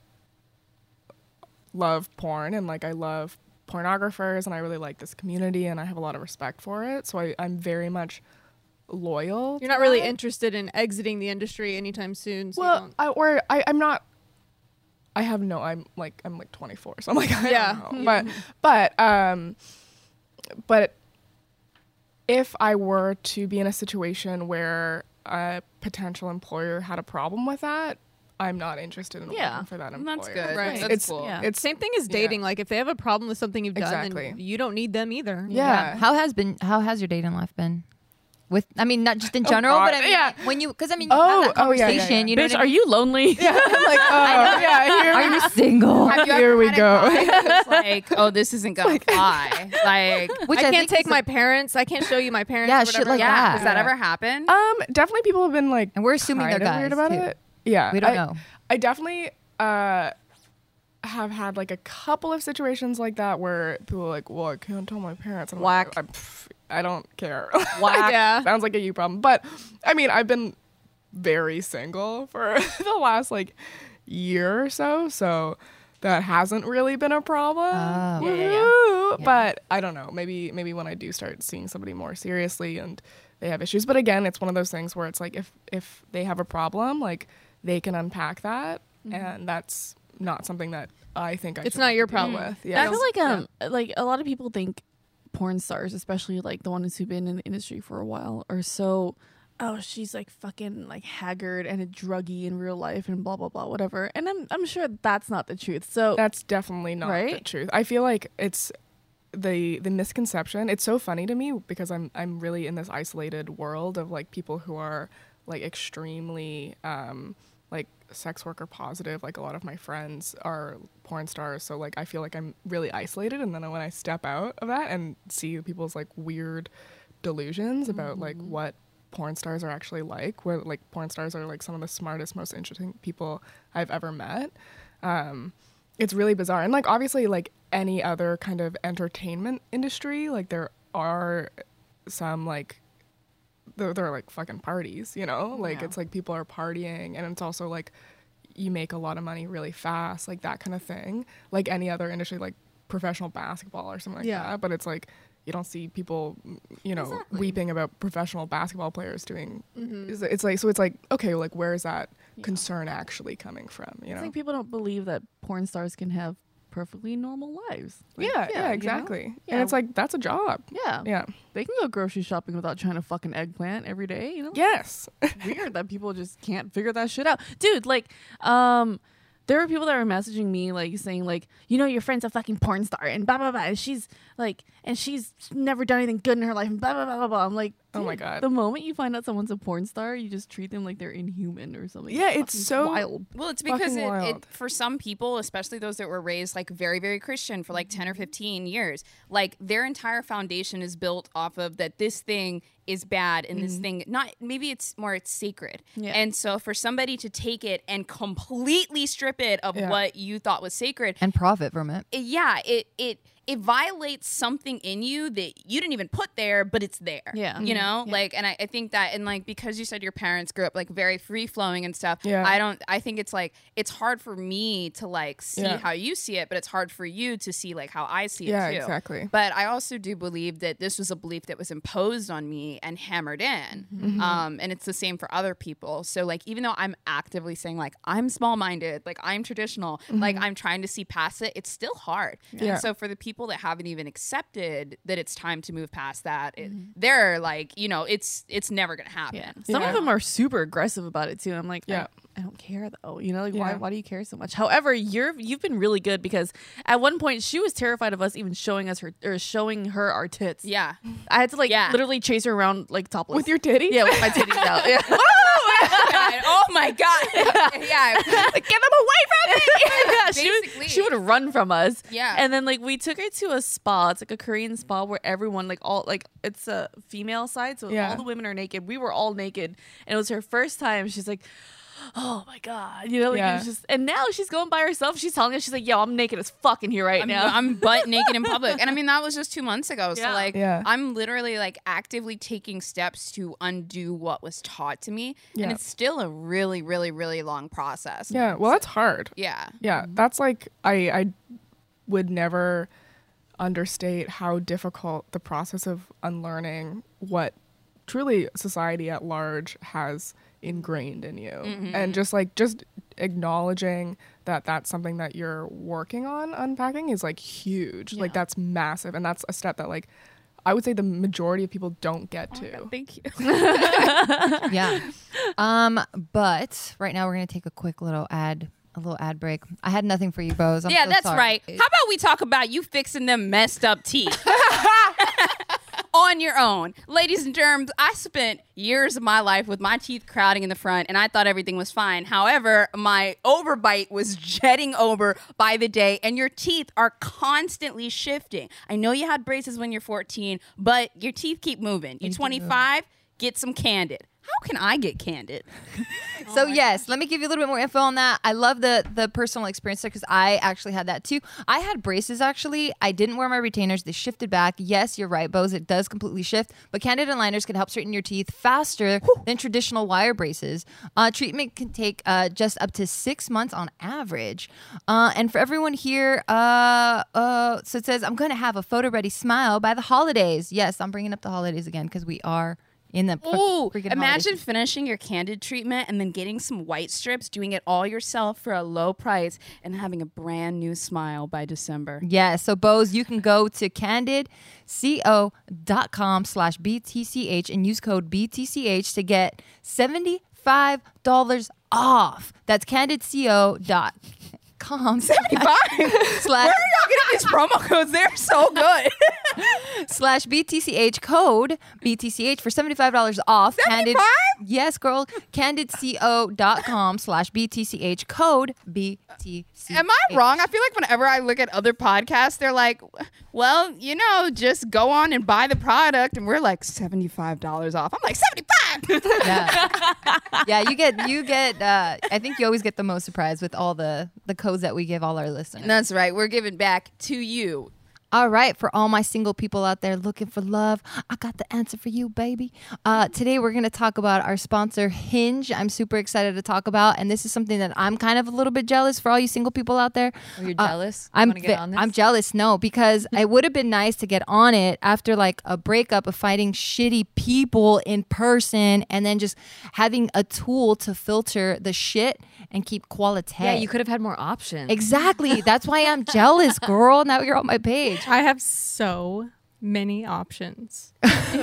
love porn and like I love pornographers and I really like this community and I have a lot of respect for it. So I, I'm very much loyal. You're to not really that. interested in exiting the industry anytime soon. So you Well, don't- I or I, I'm not. I have no. I'm like I'm like twenty-four, so I'm like I Yeah. don't know. But but um, but if I were to be in a situation where a potential employer had a problem with that, I'm not interested in Yeah. working for that employer. That's good. Right. That's It's cool. Yeah. it's Same thing as dating. Like if they have a problem with something you've done, Exactly. then you don't need them either. yeah. How has been? How has your dating life been? With, I mean, not just in Oh, general, God. but I mean, Yeah. when you, because I mean, you Oh, have that oh, yeah, yeah, conversation. yeah. You know, Bitch, what I are mean? you lonely? Yeah, I'm like, oh, yeah, here Are you single? Have you Here ever we had a go. guy that's like, oh, this isn't gonna fly. Like, Which I, can't think take is my a- parents. I can't show you my parents. Yeah, or shit whatever. like yeah, that. has that ever happened? Um, definitely people have been like, And we're assuming they're kind of weird guys, about too. it. Yeah, We don't I, know. I definitely uh have had like a couple of situations like that where people are like, well, I can't tell my parents. And I'm Whack. like, I, pff, I don't care. Whack. Yeah. Sounds like a you problem. But I mean, I've been very single for the last like year or so, so that hasn't really been a problem. Oh. Yeah, yeah, yeah. Woo! Yeah. But I don't know. Maybe maybe when I do start seeing somebody more seriously and they have issues. But again, it's one of those things where it's like if if they have a problem, like they can unpack that, and that's not something that I think I It's should not have your to deal problem. with. Yeah. I feel like um like a lot of people think porn stars, especially like the ones who've been in the industry for a while, are so oh she's like fucking like haggard and a druggie in real life and blah blah blah whatever. And I'm I'm sure that's not the truth. So That's definitely not the Right? truth. I feel like it's the the misconception. It's so funny to me because I'm I'm really in this isolated world of like people who are like extremely um, like sex worker positive. Like a lot of my friends are porn stars, so like I feel like I'm really isolated. And then when I step out of that and see people's like weird delusions mm-hmm. about like what porn stars are actually like, where like porn stars are like some of the smartest, most interesting people I've ever met. Um, it's really bizarre. And like obviously like any other kind of entertainment industry, like there are some like there, there are like fucking parties, you know, like Yeah. it's like people are partying, and it's also like you make a lot of money really fast, like that kind of thing, like any other industry, like professional basketball or something like Yeah. that. But it's like you don't see people, you know, Exactly. weeping about professional basketball players doing. Mm-hmm. It's, it's like so it's like okay, like where is that concern actually coming from? You I know? think people don't believe that porn stars can have perfectly normal lives. Like, yeah, yeah, you know? exactly. Yeah. And it's like that's a job. Yeah. Yeah. They can go grocery shopping without trying to fucking eggplant every day, you know? Yes. Weird that people just can't figure that shit out. Dude, like, um, there were people that were messaging me like saying like, you know, your friend's a fucking porn star and blah blah blah. And she's like, and she's never done anything good in her life and blah blah blah blah blah. I'm like, Oh my dude, God. The moment you find out someone's a porn star, you just treat them like they're inhuman or something. Yeah, it's fucking so- wild. Well, it's because Fucking it, it, wild. for some people, especially those that were raised like very, very Christian for like ten or fifteen years, like their entire foundation is built off of that this thing is bad and this thing, not, maybe it's more, it's sacred. Yeah. And so for somebody to take it and completely strip it of Yeah. what you thought was sacred, And profit from it. it- yeah, it, it, it violates something in you that you didn't even put there, but it's there. Yeah. You know, Yeah. like, and I, I think that, and like, because you said your parents grew up like very free flowing and stuff, Yeah. I don't, I think it's like, it's hard for me to like see Yeah. how you see it, but it's hard for you to see like how I see Yeah, it too. exactly. But I also do believe that this was a belief that was imposed on me and hammered in. Mm-hmm. Um, and it's the same for other people. So like, even though I'm actively saying like, I'm small minded, like I'm traditional, like I'm trying to see past it, it's still hard. Mm-hmm. Yeah. And so for the people that haven't even accepted that it's time to move past that, it, Mm-hmm. they're like, you know, it's, it's never going to happen. Yeah. Some Yeah. of them are super aggressive about it too. I'm like, Yeah. I, I don't care though. You know, like why Yeah. why do you care so much? However, you're you've been really good because at one point she was terrified of us even showing us her or showing her our tits. Yeah. I had to like Yeah. literally chase her around like topless. With your titties? Yeah, with my titties out. Yeah. Oh my God. Yeah. Like, get them away from me. yeah, she would, Basically. she would run from us. Yeah. And then like we took her to a spa. It's like a Korean spa where everyone like all like it's a female side, so Yeah. all the women are naked. We were all naked, and it was her first time. She's like, oh my God, you know, like it Yeah. was just. And now she's going by herself. She's telling us, she's like, yo, I'm naked as fuck in here right I'm, now. I'm butt naked in public. And I mean, that was just two months ago. So, Yeah. like, Yeah. I'm literally, like, actively taking steps to undo what was taught to me. And Yeah. it's still a really, really, really long process. Yeah. Well, that's hard. Yeah. Yeah, that's like I I would never understate how difficult the process of unlearning what truly society at large has ingrained in you, and just like just acknowledging that that's something that you're working on unpacking is like huge. Like that's massive, and that's a step that like I would say the majority of people don't get to. Thank you. Yeah. Um, but right now we're gonna take a quick little ad, a little ad break. I had nothing for you, Bose. I'm yeah, so that's sorry. right. How about we talk about you fixing them messed up teeth? On your own. Ladies and germs, I spent years of my life with my teeth crowding in the front and I thought everything was fine. However, my overbite was jetting over by the day and your teeth are constantly shifting. I know you had braces when you're fourteen, but your teeth keep moving. You're twenty-five, get some Candid. How can I get Candid? So yes, let me give you a little bit more info on that. I love the the personal experience there because I actually had that too. I had braces actually. I didn't wear my retainers. They shifted back. Yes, you're right, Bose. It does completely shift. But Candid aligners can help straighten your teeth faster than traditional wire braces. Uh, treatment can take uh, just up to six months on average. Uh, and for everyone here, uh, uh, so it says, I'm going to have a photo-ready smile by the holidays. Yes, I'm bringing up the holidays again because we are in the fr- Ooh, freaking imagine holidays. finishing your Candid treatment and then getting some white strips, doing it all yourself for a low price, and having a brand new smile by December. Yeah, so Bose, you can go to candid co dot com slash B T C H and use code B T C H to get seventy-five dollars off. That's candid co dot com seventy-five? slash Where are y'all getting these promo codes? They're so good. slash B T C H code B T C H for seventy-five dollars off. Candid, yes, girl. CandidCo.com slash B T C H code B T C H. Am I wrong? I feel like whenever I look at other podcasts, they're like, well, you know, just go on and buy the product. And we're like seventy-five dollars off. I'm like, seventy-five dollars. Yeah. Yeah, you get, you get, uh, I think you always get the most surprise with all the, the codes that we give all our listeners. That's right. We're giving back to you. All right, for all my single people out there looking for love, I got the answer for you, baby. Uh, today we're going to talk about our sponsor, Hinge. I'm super excited to talk about, and this is something that I'm kind of a little bit jealous for all you single people out there. Oh, you're Uh, jealous? You I'm wanna get ve- on this? I'm jealous, no, because it would have been nice to get on it after like a breakup of fighting shitty people in person, and then just having a tool to filter the shit and keep quality. Yeah, you could have had more options. Exactly. That's why I'm jealous, girl. Now you're on my page. I have so many options.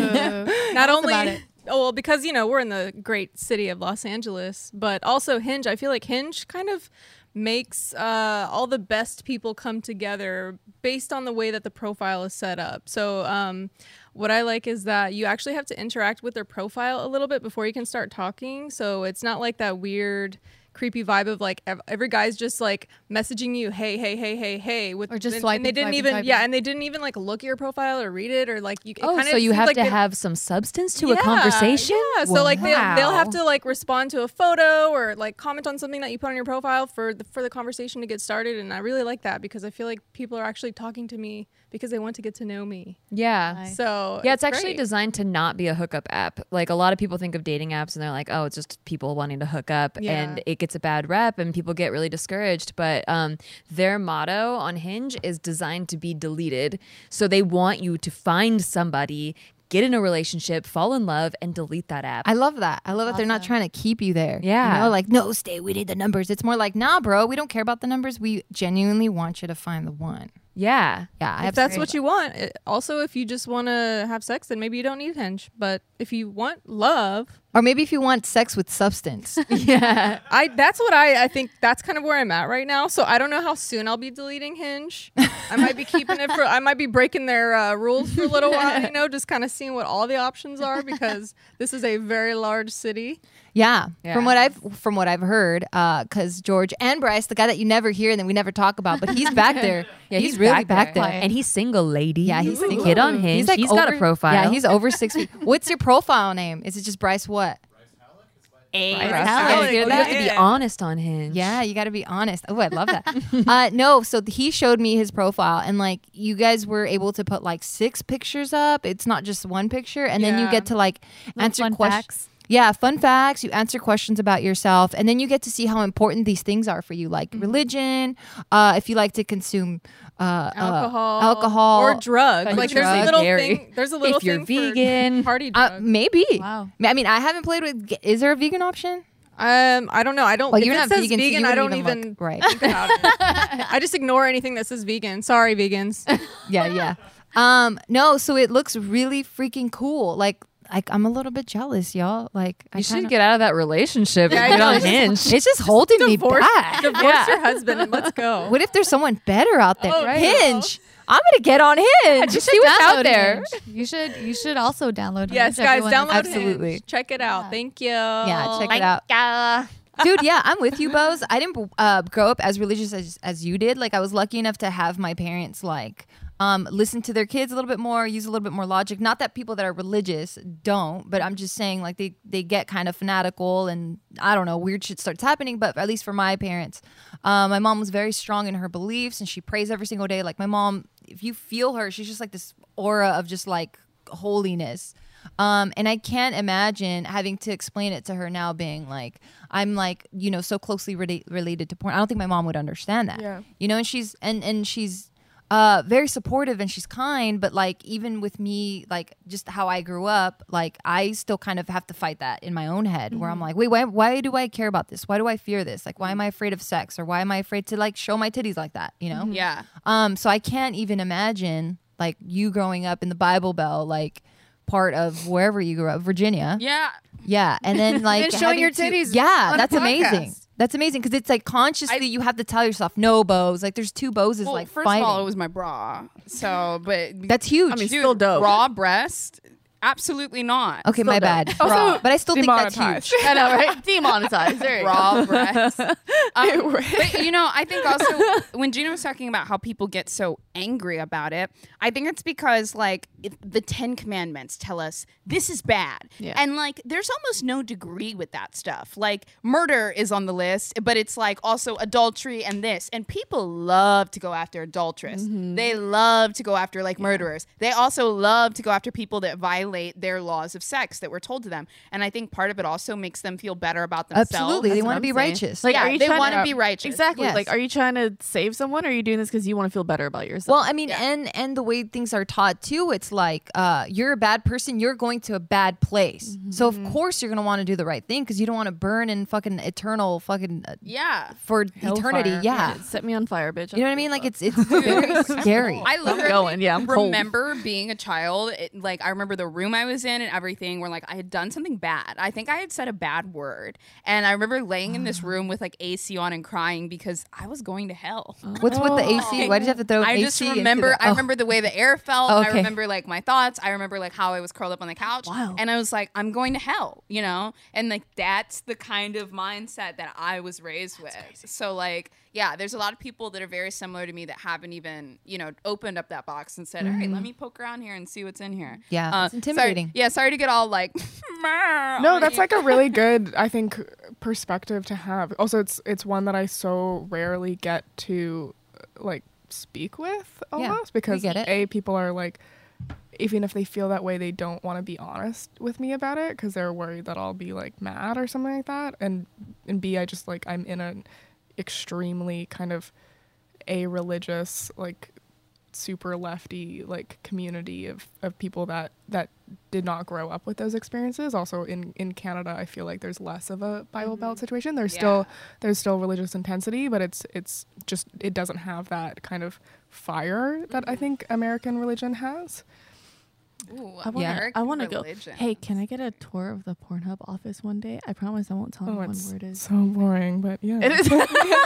Not only, about it. oh well, because you know we're in the great city of Los Angeles, but also Hinge. I feel like Hinge kind of makes uh, all the best people come together based on the way that the profile is set up. So um, what I like is that you actually have to interact with their profile a little bit before you can start talking. So it's not like that weird creepy vibe of like ev- every guy's just like messaging you hey hey hey hey hey with Or just and, swiping, and they didn't swiping, even swiping. yeah and they didn't even like look at your profile or read it or like you it Oh, kinda so you seems have like to they- have some substance to yeah, a conversation? yeah so like they'll, they'll have Wow. to like respond to a photo or like comment on something that you put on your profile for the for the conversation to get started, and I really like that because I feel like people are actually talking to me because they want to get to know me. Yeah. Nice. So Yeah, it's actually great. designed to not be a hookup app. Like a lot of people think of dating apps and they're like, oh, it's just people wanting to hook up, Yeah. and it gets a bad rep and people get really discouraged. But um, their motto on Hinge is designed to be deleted. So they want you to find somebody, get in a relationship, fall in love, and delete that app. I love that. I love that they're not trying to keep you there. Yeah. You know, like, no, stay. We need the numbers. It's more like, nah, bro, we don't care about the numbers. We genuinely want you to find the one. yeah. Yeah. I If have that's to- what you want. It- also, if you just want to have sex, then maybe you don't need Hinge. But if you want love, Or maybe if you want sex with substance. Yeah. I that's what I I think that's kind of where I'm at right now. So I don't know how soon I'll be deleting Hinge. I might be keeping it for. I might be breaking their uh, rules for a little while. You know, just kind of seeing what all the options are because this is a very large city. Yeah. Yeah. From what I've from what I've heard, because George and Bryce, the guy that you never hear and then we never talk about, but he's back there. Yeah, he's, really back there. And he's single, lady. Yeah, he's single. Get on Hinge. He's like he's got a over- profile. Yeah, he's over six feet. What's your profile name? Is it just Bryce what? Bryce Halleck. Halleck. You Oh, have to be yeah. honest on Hinge. Yeah, you got to be honest. Oh, I love that. uh, no, so he showed me his profile, and like you guys were able to put like six pictures up. It's not just one picture, and then you Yeah. get to like Little answer fun questions. facts. Yeah, fun facts. You answer questions about yourself, and then you get to see how important these things are for you, like religion. Uh, if you like to consume uh, Alcohol, uh, alcohol, or drugs. Or Like there's a drugs. little Dairy. thing. There's a little If you're thing for vegan. party Uh, drugs. maybe. Wow. I mean, I haven't played with. Is there a vegan option? Um, I don't know. I don't. Well, if you're it not says vegan, so vegan. you I wouldn't don't even even look. Right. think about it. I just ignore anything that says vegan. Sorry, vegans. Yeah, yeah. Um, no, so it looks really freaking cool. Like, like I'm a little bit jealous, y'all. Like, I You should kinda- get out of that relationship Yeah, I and get know. on It's just- Hinge. It's just holding me divorce back. divorce Yeah. your husband and let's go. What if there's someone better out there? Oh, right. Hinge. I'm gonna get on Hinge. You See should what's out download there. Hinge. You should you should also download Yes, Hinge. guys, Everyone download is- Absolutely. Hinge. Check it out. Thank you. Yeah, check it out. Dude, yeah, I'm with you, Bose. I didn't uh, grow up as religious as, as you did. Like, I was lucky enough to have my parents, like, um, listen to their kids a little bit more, use a little bit more logic. Not that people that are religious don't, but I'm just saying, like, they, they get kind of fanatical and, I don't know, weird shit starts happening. But at least for my parents, uh, my mom was very strong in her beliefs and she prays every single day. Like, my mom, if you feel her, she's just like this aura of just, like, holiness. Um, and I can't imagine having to explain it to her now being like, I'm like, you know, so closely rela- related to porn. I don't think my mom would understand that, Yeah. you know, and she's, and, and she's, uh, very supportive and she's kind, but like, even with me, like just how I grew up, like I still kind of have to fight that in my own head where I'm like, wait, why, why do I care about this? Why do I fear this? Like, why am I afraid of sex or why am I afraid to like show my titties like that? You know? Yeah. Um, so I can't even imagine like you growing up in the Bible Belt, like part of wherever you grew up, Virginia. Yeah. Yeah. And then like And showing having your to- titties yeah, on a that's podcast. amazing. That's amazing because it's like consciously you have to tell yourself no bows. Like there's two bows is Well, like first fighting. of all, it was my bra. So, but That's huge. I mean, dude, still dope. raw breast. Absolutely not. okay, my dope. bad. Also, Raw. But I still think that's demonetized. huge. I know, right? Demonetized. There you go. Raw breast. Um, but you know, I think also when Gina was talking about how people get so angry about it, I think it's because like if the Ten Commandments tell us this is bad, Yeah. and like there's almost no degree with that stuff. Like murder is on the list, but it's like also adultery and this, and people love to go after adulteress. They love to go after like murderers. They also love to go after people that violate their laws of sex that were told to them. And I think part of it also makes them feel better about themselves. Absolutely. They That's want what to I'm be saying. righteous. Like, yeah, are you they trying want to to- be righteous. Exactly. Yes. Like, are you trying to save someone, or are you doing this because you want to feel better about yourself? Well, I mean, and and the way things are taught too, it's like uh, you're a bad person, you're going to a bad place. So of course you're gonna want to do the right thing because you don't want to burn in fucking eternal fucking uh, Yeah. for eternity. Hellfire. Yeah, set me on fire, bitch. you know what I mean? Like it's it's very scary. I literally going, yeah, I'm cold. remember being a child. It, like I remember the room I was in and everything. Where like I had done something bad. I think I had said a bad word, and I remember laying in this room with like A C on and crying because I was going to hell. What's with the A C? Why did you have to throw I A C just into remember. the- I oh. remember the way the air felt. Okay. I remember like my thoughts. I remember like how I was curled up on the couch. Wow. And I was like, I'm going to hell, you know. And like that's the kind of mindset that I was raised with. So like, yeah, there's a lot of people that are very similar to me that haven't even, you know, opened up that box and said, all right, let me poke around here and see what's in here. Yeah, Uh, it's intimidating. Sorry, yeah, sorry to get all like. No, that's like a really good, I think, perspective to have. Also, it's it's one that I so rarely get to like speak with Yeah, almost we because get it. a people are like, even if they feel that way, they don't want to be honest with me about it because they're worried that I'll be like mad or something like that. And and b I just like I'm in an extremely kind of a religious like super lefty like community of, of people that that did not grow up with those experiences. Also in in Canada, I feel like there's less of a Bible Belt situation. There's Yeah. still there's still religious intensity, but it's it's just it doesn't have that kind of fire that I think American religion has. Ooh, I want Yeah. to. I want to go. religion. Hey, can I get a tour of the Pornhub office one day? I promise I won't tell Oh, anyone it's where it is. so boring, but yeah. It is.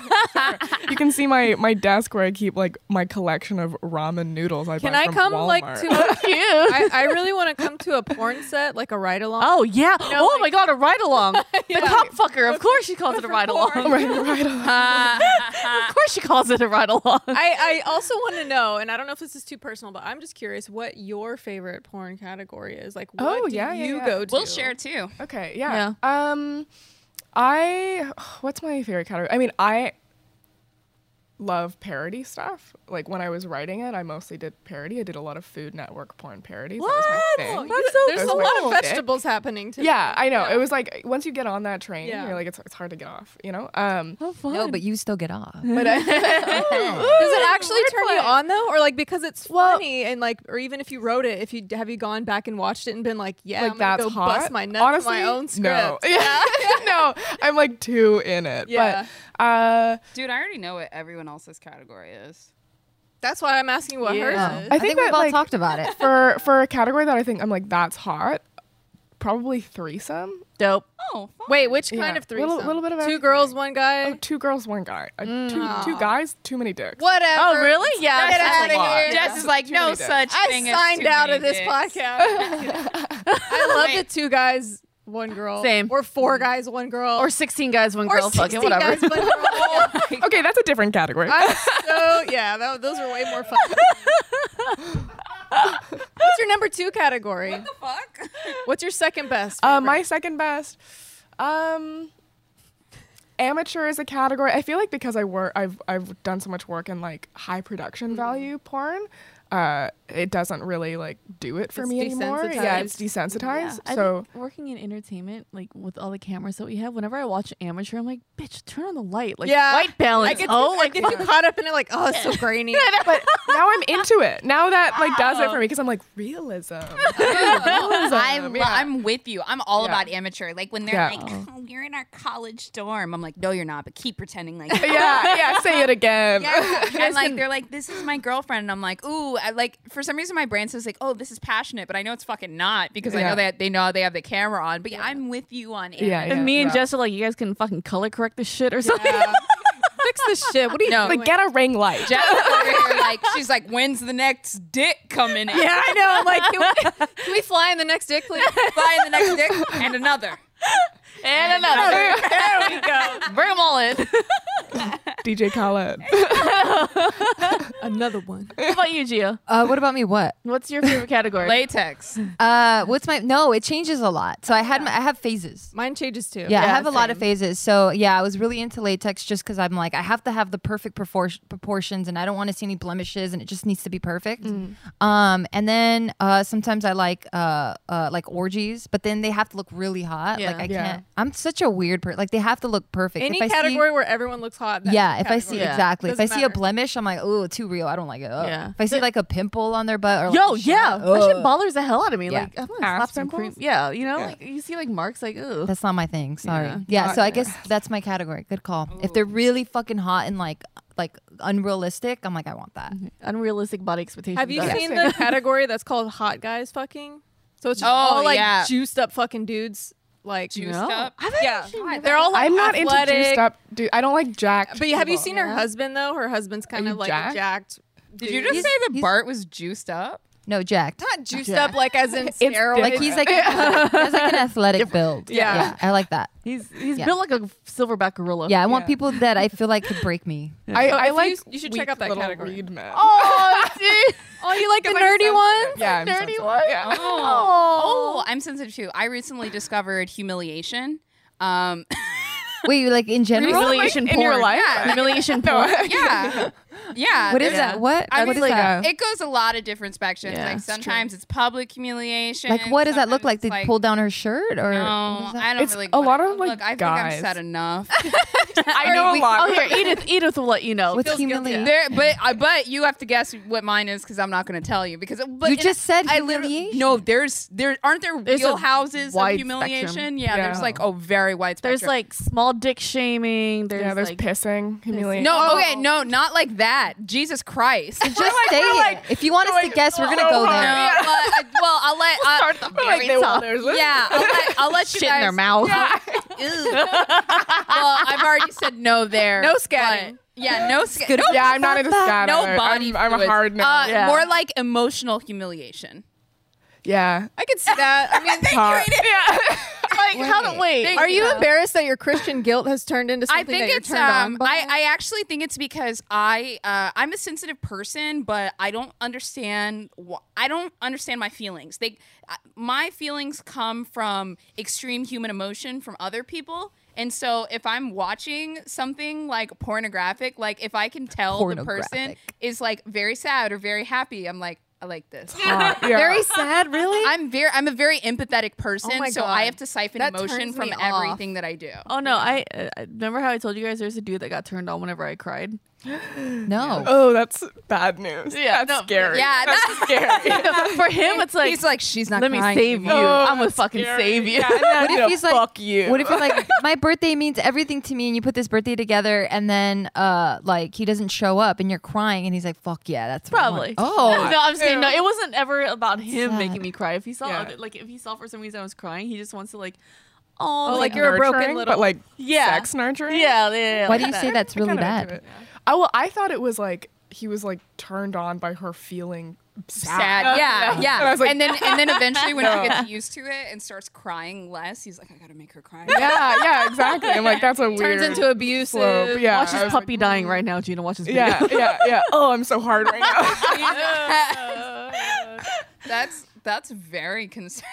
You can see my my desk where I keep like my collection of ramen noodles. I Can buy I from come like Walmart. to a Cute. I, I really want to come to a porn set, like a ride along. Oh yeah! know, oh like- my god, a ride along. The cop fucker. Of course she calls it a ride along. right, right. Of course she calls it a ride along. I, I also want to know, and I don't know if this is too personal, but I'm just curious what your favorite porn category is. Like, what Oh, do yeah, yeah, you yeah. go to? We'll share too. Okay, yeah. Um, I what's my favorite category? I mean, I love parody stuff. Like when I was writing it, I mostly did parody. I did a lot of Food Network porn parodies. That was my thing. That's so There's That a was lot my of shtick. vegetables happening today. Yeah, I know. It was like once you get on that train, Yeah. you're like it's it's hard to get off. You know. Um, How fun. No, but you still get off. but I, Does it actually turn you Wordplay. on though, or like because it's Well- funny and like, or even if you wrote it, if you have you gone back and watched it and been like, yeah, like I'm gonna that's go hot. bust my nuts Honestly, my own script. no. Yeah, no. I'm like too in it. Yeah. But uh, Dude, I already know what everyone else's category is. That's why I'm asking what Yeah. hers Oh. is. I I think, think we've that, all like, talked about it. for for a category that I think I'm like that's hot, probably threesome. Dope. Oh, fun. Wait, which kind Yeah. of threesome? Little- little bit of two everything. girls, one guy. Oh, two girls, one guy. Uh, Mm. two two guys, too many dicks. Whatever. Oh really? Yeah. Get that's outta a lot. here. Jess is like, Too no many dicks. such I thing as signed too out many of this dicks. podcast. I love Wait. the two guys, one girl. Same. Or four guys, one girl. Or sixteen guys, one Or girl. Fuck it, sixteen whatever. guys, one girl. Okay, that's a different category. I'm so yeah, that, those are way more fun. What's your number two category? What the fuck? What's your second best? Uh, favorite? my second best, um, amateur is a category. I feel like because I work, I've I've done so much work in like high production value porn. Uh, it doesn't really like do it for It's me anymore. Yeah, it's desensitized. I So think working in entertainment, like with all the cameras that we have, whenever I watch amateur, I'm like, bitch, turn on the light. Like Yeah. white balance. I get, oh, I like get too caught up in it, like, oh, it's so grainy. but now I'm into it. Now that like does it for me because I'm like realism. realism. I'm, yeah. I'm with you. I'm all Yeah. about amateur. Like when they're Yeah. like, oh, you're in our college dorm. I'm like, no, you're not, but keep pretending like yeah, yeah. Say it again. Yeah. And like they're like, this is my girlfriend. And I'm like, ooh, I like for for some reason my brain says like, oh, this is passionate, but I know it's fucking not because I Yeah. know that they know they have the camera on. But yeah, I'm with you on it. Yeah, yeah. And me and yeah. Jess are like, you guys can fucking color correct this shit or something. Fix this shit. What are you No. doing? Like, get a ring light. Jess is over here like she's like, when's the next dick coming in? Yeah, I know. I'm like, can we, can we fly in the next dick, please? Fly in the next dick and another. And another. There we go. Bring them all in. D J Khaled. Another one. What about you, Gio? Uh, what about me? What? What's your favorite category? Latex. Uh, what's my? No, it changes a lot. So I had, my, I have phases. Mine changes too. Yeah, I Yeah, have a lot of same. phases. So yeah, I was really into latex just because I'm like, I have to have the perfect propor- proportions, and I don't want to see any blemishes, and it just needs to be perfect. Um, and then uh, sometimes I like uh, uh, like orgies, but then they have to look really hot. Yeah. Like I Yeah. can't. I'm such a weird person. Like they have to look perfect. Any if I see- category where everyone looks hot. that's yeah, the if I see category. Yeah. exactly, if I Doesn't see a matter. blemish, I'm like, oh, too real. I don't like it. Ugh. Yeah. If I see like a pimple on their butt, or like Yo, a yeah, shot, that shit ugh. bothers the hell out of me. Yeah. Like, I'm gonna Ass slap some cream. pimples? Yeah, you know, Yeah. like you see like marks, like, ooh. That's not my thing. Sorry. Yeah. Yeah. Not so I either. guess that's my category. Good call. If they're really fucking hot and like like unrealistic, I'm like, I want that. Unrealistic body expectations. Have you Got it. seen the category that's called hot guys fucking? So it's just Oh, all like yeah. juiced up fucking dudes. Like Juiced No. up. I've yeah, actually they're all like I'm not into athletic. juiced up, dude. I don't like jacked. But have you people. seen her husband though? Her husband's kind you of like jacked? a jacked. Did you dude. just He's- say that he's- Bart was juiced up? No, jacked. Not juiced Yeah. up like as in It's steroids. Like he's like he has like an athletic build. Yeah. yeah, I like that. He's he's Yeah. built like a silverback gorilla. Yeah, I want Yeah. people that I feel like could break me. I, So I if like. you- you should check weak out that little category. reed men. Oh, dude. Oh, you like the I'm nerdy sensitive. ones? Yeah, I'm Nerdy sensitive. one? Yeah. Oh, I'm sensitive too. I recently discovered humiliation. Um, Wait, like in general? Humiliation Like, porn. in your life? Yeah. Humiliation porn. yeah, yeah. What is there's- that? What? I what mean, is like, that? it goes a lot of different spectrums. Yeah, like it's true. sometimes it's public humiliation. Like what does that look sometimes like? it's They like, pull down her shirt or? No, what is that? I don't It's really. a lot wanna- of, like, Look, I think guys. I've said enough. I know a lot. Oh, here, Edith. Edith will let you know. What's feels guilty. humiliation? There, but I but you have to guess what mine is because I'm not going to tell you because but You and just said I literally- humiliation. No, there's there aren't there There's real a houses of wide humiliation. spectrum. Yeah, Yeah. there's like a very wide spectrum. There's like small dick shaming. There's, Yeah, there's like, pissing, humiliation. no, okay, no, not like that. Jesus Christ. Just say it. If you want us to guess, we're gonna go No, there. but I- well, I'll let. Uh, start the Like very they will. top. There's yeah, I'll let, I'll let you Shit in guys. their mouth. Ew. Well, I've already said no there. No scatting. but- Yeah, no scat. No, Yeah, I'm not into scat. no either. body. I'm, I'm a fluids. hard no. Uh, Yeah. More like emotional humiliation. yeah. I could see that. I mean, Hot. Like, how do wait? Thank are you Yeah. embarrassed that your Christian guilt has turned into I something think that it's you're turned um on by? I, I actually think it's because I uh I'm a sensitive person, but I don't understand wh- I don't understand my feelings. They uh, my feelings come from extreme human emotion from other people. And so if I'm watching something like pornographic, like if I can tell the person Pornographic. is like very sad or very happy, I'm like I like this. Hot. Yeah. Very sad, really. I'm very I'm a very empathetic person, Oh my so God. I have to siphon That emotion turns from me off. everything that I do. Oh no! I uh, remember how I told you guys there's a dude that got turned on whenever I cried. No. Oh, that's bad news. Yeah, that's no, scary. Yeah, that's scary. For him, it's like, He's like, she's not let me crying save you. anymore. Oh, I'm gonna that's fucking scary. save you. Yeah, and then, What if no, he's like, fuck you? What if you're like, my birthday means everything to me, and you put this birthday together, and then uh, like he doesn't show up, and you're crying, and he's like, "Fuck yeah, that's what I want." Probably. Oh, No, I'm saying no. It wasn't ever about him Sad. making me cry. If he saw, Yeah. other, like, if he saw for some reason I was crying, he just wants to like, Oh, oh, like you're a broken Nurturing, little- but like yeah, sex nurturing. yeah, yeah. yeah, why like do you that. say that's really Kinda into bad? it. Oh well, I thought it was like he was like turned on by her feeling sad. sad. Yeah, yeah. And I was like- and then and then eventually when No. she gets used to it and starts crying less, he's like, I gotta make her cry. Yeah, yeah, exactly. I'm like, that's a weird turns into abusive. slope. Yeah, Watch I his was puppy like, dying right now, Gina. Watch his video. Yeah, yeah, yeah. Oh, I'm so hard right now. That's that's very concerning.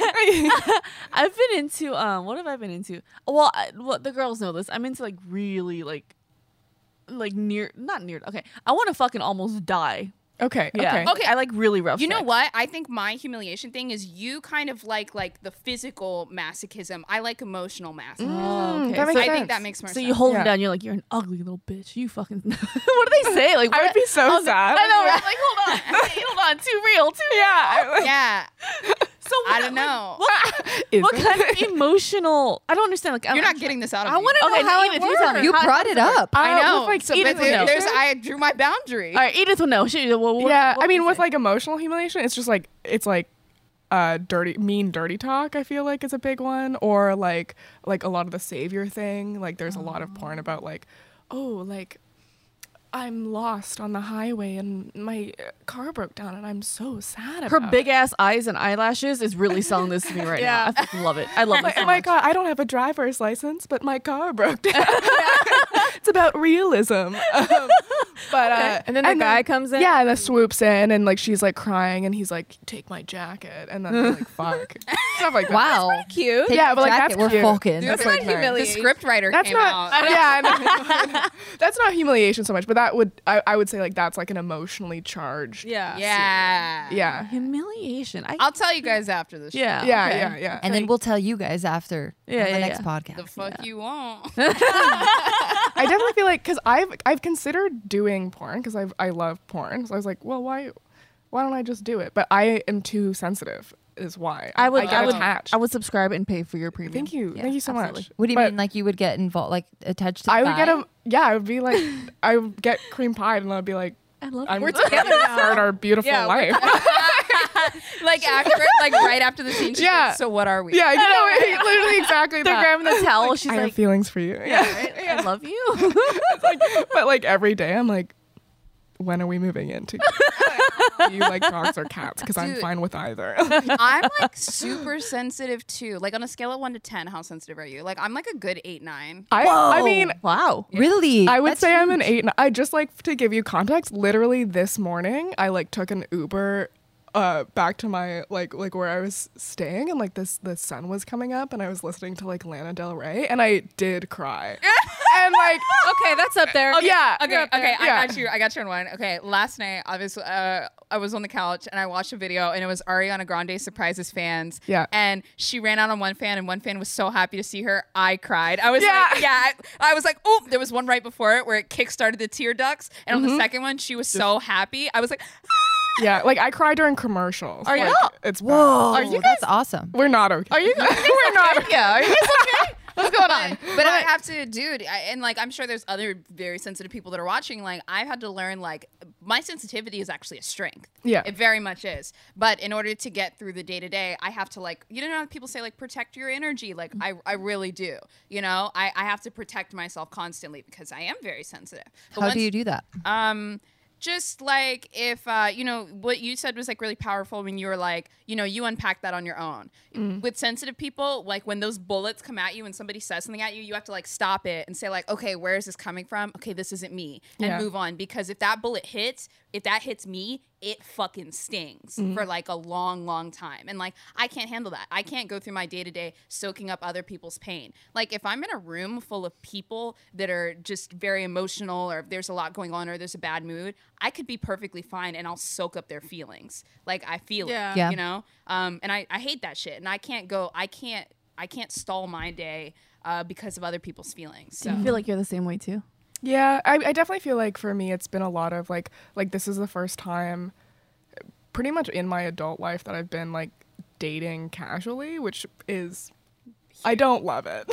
I've been into um. What have I been into? Well, I, well, the girls know this. I'm into like really like, like near not near. Okay, I want to fucking almost die. Okay, Yeah. okay. Okay. I like really rough. You know sex. what? I think my humiliation thing is you kind of like like the physical masochism. I like emotional masochism. Oh, okay. that so makes I sense. think that makes more So sense. you hold Yeah. him down. You're like, you're an ugly little bitch. You fucking. What do they say? Like, I would what- be so sad. I know. Right? Like, hold on, hold on. Too real. Too Yeah. I- yeah. So I don't know. Is What it? kind of emotional? I don't understand. Like, I'm You're not I'm getting this out of I me. want to know Okay, how Edith, it you tell me. works. You How- brought it up. Uh, I know. with, like, so, Edith but will know. there's, I drew my boundary. All right, Edith will know. She, well, what, yeah, what I mean, would with you like emotional humiliation, it's just like it's like uh dirty mean dirty talk. I feel like is a big one, or like like a lot of the savior thing. Like there's a lot of porn about like, oh, like I'm lost on the highway and my uh, car broke down and I'm so sad about her it. big ass eyes and eyelashes is really selling this to me right Yeah. now. I fucking love it. I love it. Like, So oh my much. god, I don't have a driver's license, but my car broke down. It's about realism. Um, but uh, And then the guy comes in. Yeah, and then swoops in and like she's like crying and he's like, "Take my jacket," and then they're like, "Fuck," stuff like that. Wow. Cute. Take Yeah, the but, like, jacket, that's we're cute. fucking. Dude, That's but like the nice. humiliating. script writer That's came not. out. Yeah, I know, I know. That's not humiliation so much, but that would I, I would say like that's like an emotionally charged. Yeah. Yeah. Yeah. Humiliation. I, I'll tell you guys after this. yeah. Yeah, okay. yeah, yeah. And then we'll tell you guys after Yeah, on the yeah, next yeah. podcast. The fuck you want? I definitely feel like because I've I've considered doing porn because I I love porn, so I was like, well, why why don't I just do it? But I am too sensitive, is why I would. I I, get would. attached. I would subscribe and pay for your premium. Thank you, Yeah, thank you so absolutely. much. What do you But mean? Like you would get involved, like attached to? I the would get guy? a yeah. I would be like I would get cream pied, and I'd be like, I love. I'm We're together now. start our beautiful Yeah, we're life. like after, like right after the scene. She's Yeah. Like, so what are we? Yeah, you know, literally exactly They're that. grabbing the towel. She's I have like, feelings for you. yeah, right? I love you. But like every day, I'm like, when are we moving in together? Do you like dogs or cats? Because I'm Dude. fine with either. I'm like super sensitive too. Like on a scale of one to ten, how sensitive are you? Like I'm like a good eight, nine. I, I mean, wow. Really? I would That's say I'm an huge. eight. I just like to give you context. Literally this morning, I like took an Uber uh back to my like like where I was staying, and like this the sun was coming up, and I was listening to like Lana Del Rey, and I did cry. And like, Okay, that's up there. yeah, Okay, okay, I Yeah. got you. I got you on one. Okay, last night, obviously, uh, I was on the couch and I watched a video, and it was Ariana Grande surprises fans. Yeah. and she ran out on one fan, and one fan was so happy to see her. I cried. I was Yeah. like, yeah, I, I was like, oh, there was one right before it where it kickstarted the tear ducts, and on the second one, she was so happy. I was like, yeah, like I cry during commercials. Are you- like, It's bad. Whoa, Are you that's awesome. We're not okay. are you? We're not. Yeah, are you guys okay? What's going on? But I have to, dude, I, and like I'm sure there's other very sensitive people that are watching. Like I've had to learn, like my sensitivity is actually a strength. Yeah. it very much is. But in order to get through the day to day, I have to like, you know, how people say like protect your energy. Like I, I really do. You know, I, I have to protect myself constantly because I am very sensitive. But How once- do you do that? um just like if uh you know what you said was like really powerful when you were like, you know, you unpack that on your own. With sensitive people, like when those bullets come at you and somebody says something at you, you have to like stop it and say like, okay, where is this coming from? Okay, this isn't me, and Yeah. move on. Because if that bullet hits, if that hits me, it fucking stings for like a long, long time. And like, I can't handle that. I can't go through my day to day soaking up other people's pain. Like, if I'm in a room full of people that are just very emotional, or if there's a lot going on, or there's a bad mood, I could be perfectly fine and I'll soak up their feelings. Like, I feel Yeah. it, Yeah. you know? Um, and I, I hate that shit. And I can't go, I can't, I can't stall my day uh, because of other people's feelings. So. I feel like you're the same way too. Yeah, I, I definitely feel like for me, it's been a lot of like, like this is the first time pretty much in my adult life that I've been like dating casually, which is, I don't love it.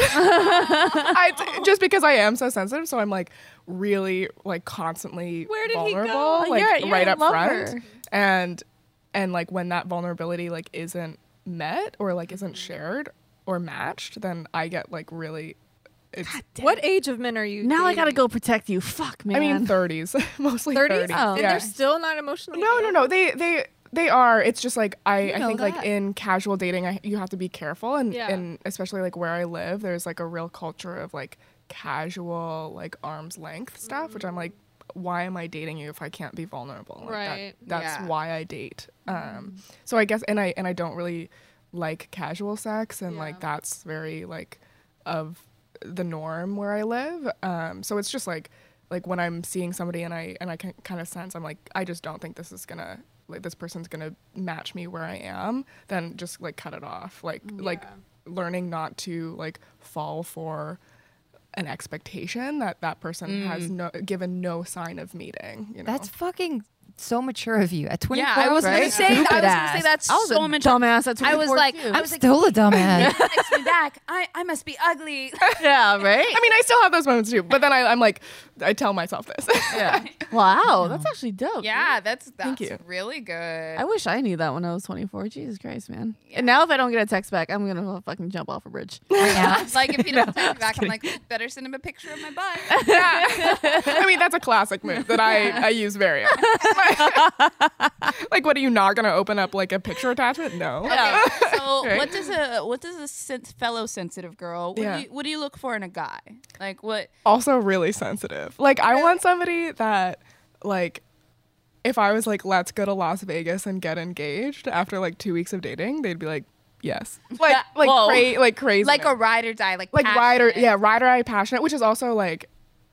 I, just because I am so sensitive. So I'm like really like constantly Where did he go? vulnerable, like You're- you're right a up lover. front. And, and like when that vulnerability like isn't met or like isn't shared or matched, then I get like really, it's, What age of men are you? Now I dating? gotta go protect you. Fuck, man. I mean, thirties, mostly thirties, thirties. and yeah. they're still not emotionally. No, no, no. They, they, they are. It's just like I, You I know think like that. in casual dating, I, you have to be careful, and Yeah. and especially like where I live, there's like a real culture of like casual, like arm's length stuff, which I'm like, why am I dating you if I can't be vulnerable? Like, that- Right. that's Yeah. why I date. Um. So I guess, and I and I don't really like casual sex, and like Yeah. that's very like of the norm where I live. Um, so it's just like like when I'm seeing somebody and I and I can kind of sense I'm like I just don't think this is gonna like this person's gonna match me where I am. Then just like cut it off. Like like learning not to like fall for an expectation that that person has no given no sign of meeting. You know, That's fucking so mature of you at twenty-four. Yeah, I was right? gonna say. I was Stupid gonna ass. say that's I was so a much. dumbass at I was twenty-four, like, too. I I'm was like, still a dumbass. text me back. I, I must be ugly. Yeah, right? I mean, I still have those moments too, but then I, I'm like, I tell myself this. Yeah. Wow, that's actually dope. Yeah, that's that's Thank you. really good. I wish I knew that when I was twenty-four. Jesus Christ, man. And now if I don't get a text back, I'm going to fucking jump off a bridge. Yeah. Like if you don't text me back, I'm like, "Ooh, better send him a picture of my butt. I mean, that's a classic move that I, I use very often. Like, what are you not going to open up like a picture attachment? No. Okay, so Right. what does a what does a sen- fellow sensitive girl? What, Yeah. do you, what do you look for in a guy? Like what? Also really sensitive. Like, I want somebody that, like, if I was like, let's go to Las Vegas and get engaged after like two weeks of dating, they'd be like, yes. Like, like, Whoa. cra- like crazy. Like a ride or die, like like rider, passionate. yeah, rider eye passionate, which is also like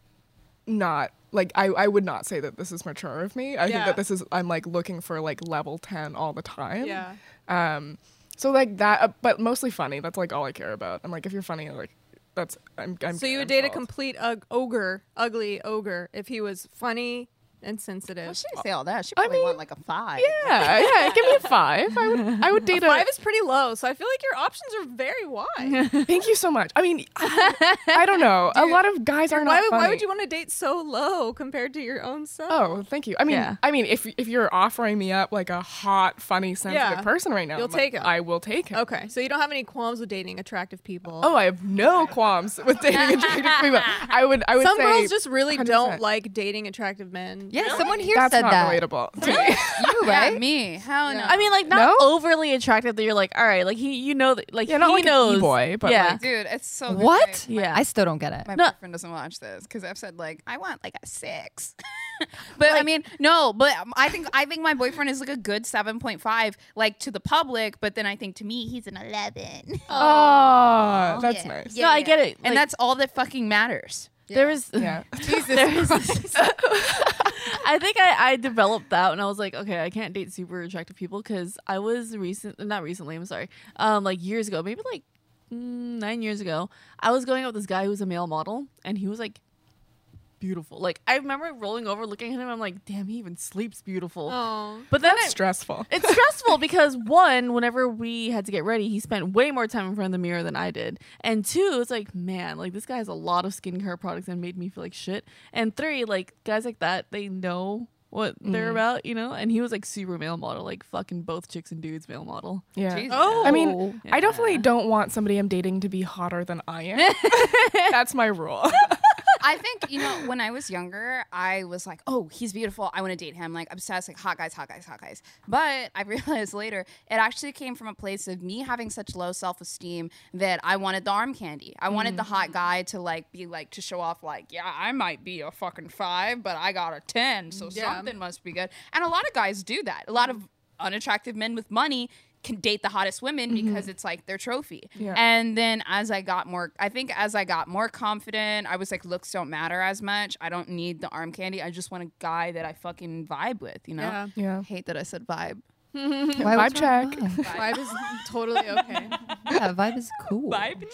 not like I, I would not say that this is mature of me. I think Yeah. that this is I'm like looking for like level ten all the time. Yeah. Um, so like that, uh, but mostly funny. That's like all I care about. I'm like, if you're funny, like that's I'm. I'm So you I'm would date a sold. complete ug- ogre, ugly ogre, if he was funny and sensitive. Well, she didn't say all that. She I probably mean, want like a five. Yeah, yeah. Give me a five. I would. I would date a. Five is pretty low, so I feel like your options are very wide. Thank you so much. I mean, I, I don't know. A lot of guys are not why, would- funny. why would you want to date so low compared to your own self? Oh, thank you. I mean, Yeah. I mean, if if you're offering me up like a hot, funny, sensitive Yeah. person right now, You'll I'm like, take him. I will take him. Okay, so you don't have any qualms with dating attractive people. Oh, I have no qualms with dating attractive people. I would. I would Some say girls just really one hundred percent. don't like dating attractive men. Yeah, someone here That's said not that. relatable to me. You, Yeah, right? me. Hell no. I mean, like, not No? overly attractive that you're like, all right, like, he, you know, that, like, Yeah, not he like an knows. e-boy, but, yeah. like- dude, it's so good. What? My- Yeah. I still don't get it. My No. boyfriend doesn't watch this because I've said like I want like a six, but I mean no, but um, I think I think my boyfriend is like a good seven point five like to the public, but then I think to me he's an eleven. Oh, that's Yeah. nice. Yeah, No, I yeah. get it. and Like- that's all that fucking matters. There was, Yeah. there was I think I, I developed that when I was like, okay, I can't date super attractive people because I was recent, not recently, I'm sorry, um, like years ago, maybe like mm, nine years ago, I was going out with this guy who was a male model, and he was like beautiful. Like I remember rolling over, looking at him, I'm like, damn, he even sleeps beautiful. Oh. But then it, Stressful. it's stressful because one, whenever we had to get ready, he spent way more time in front of the mirror than I did. And two, it's like, man, like this guy has a lot of skincare products and made me feel like shit. And three, like guys like that, they know what they're about, you know? And he was like super male model, like fucking both chicks and dudes male model. Yeah. Jesus. Oh. I mean, I definitely Yeah. don't want somebody I'm dating to be hotter than I am. That's my rule. I think, you know, when I was younger, I was like, oh, he's beautiful. I want to date him. Like, obsessed, like, hot guys, hot guys, hot guys. But I realized later, it actually came from a place of me having such low self esteem that I wanted the arm candy. I wanted the hot guy to, like, be like, to show off, like, yeah, I might be a fucking five, but I got a ten. So Yeah. something must be good. And a lot of guys do that. A lot of unattractive men with money can date the hottest women because it's like their trophy. Yeah. And then as I got more, I think as I got more confident, I was like, looks don't matter as much. I don't need the arm candy. I just want a guy that I fucking vibe with, you know? Yeah. Yeah. I hate that I said vibe. Why Vibe was check. Vibe is totally okay. Yeah, vibe is cool.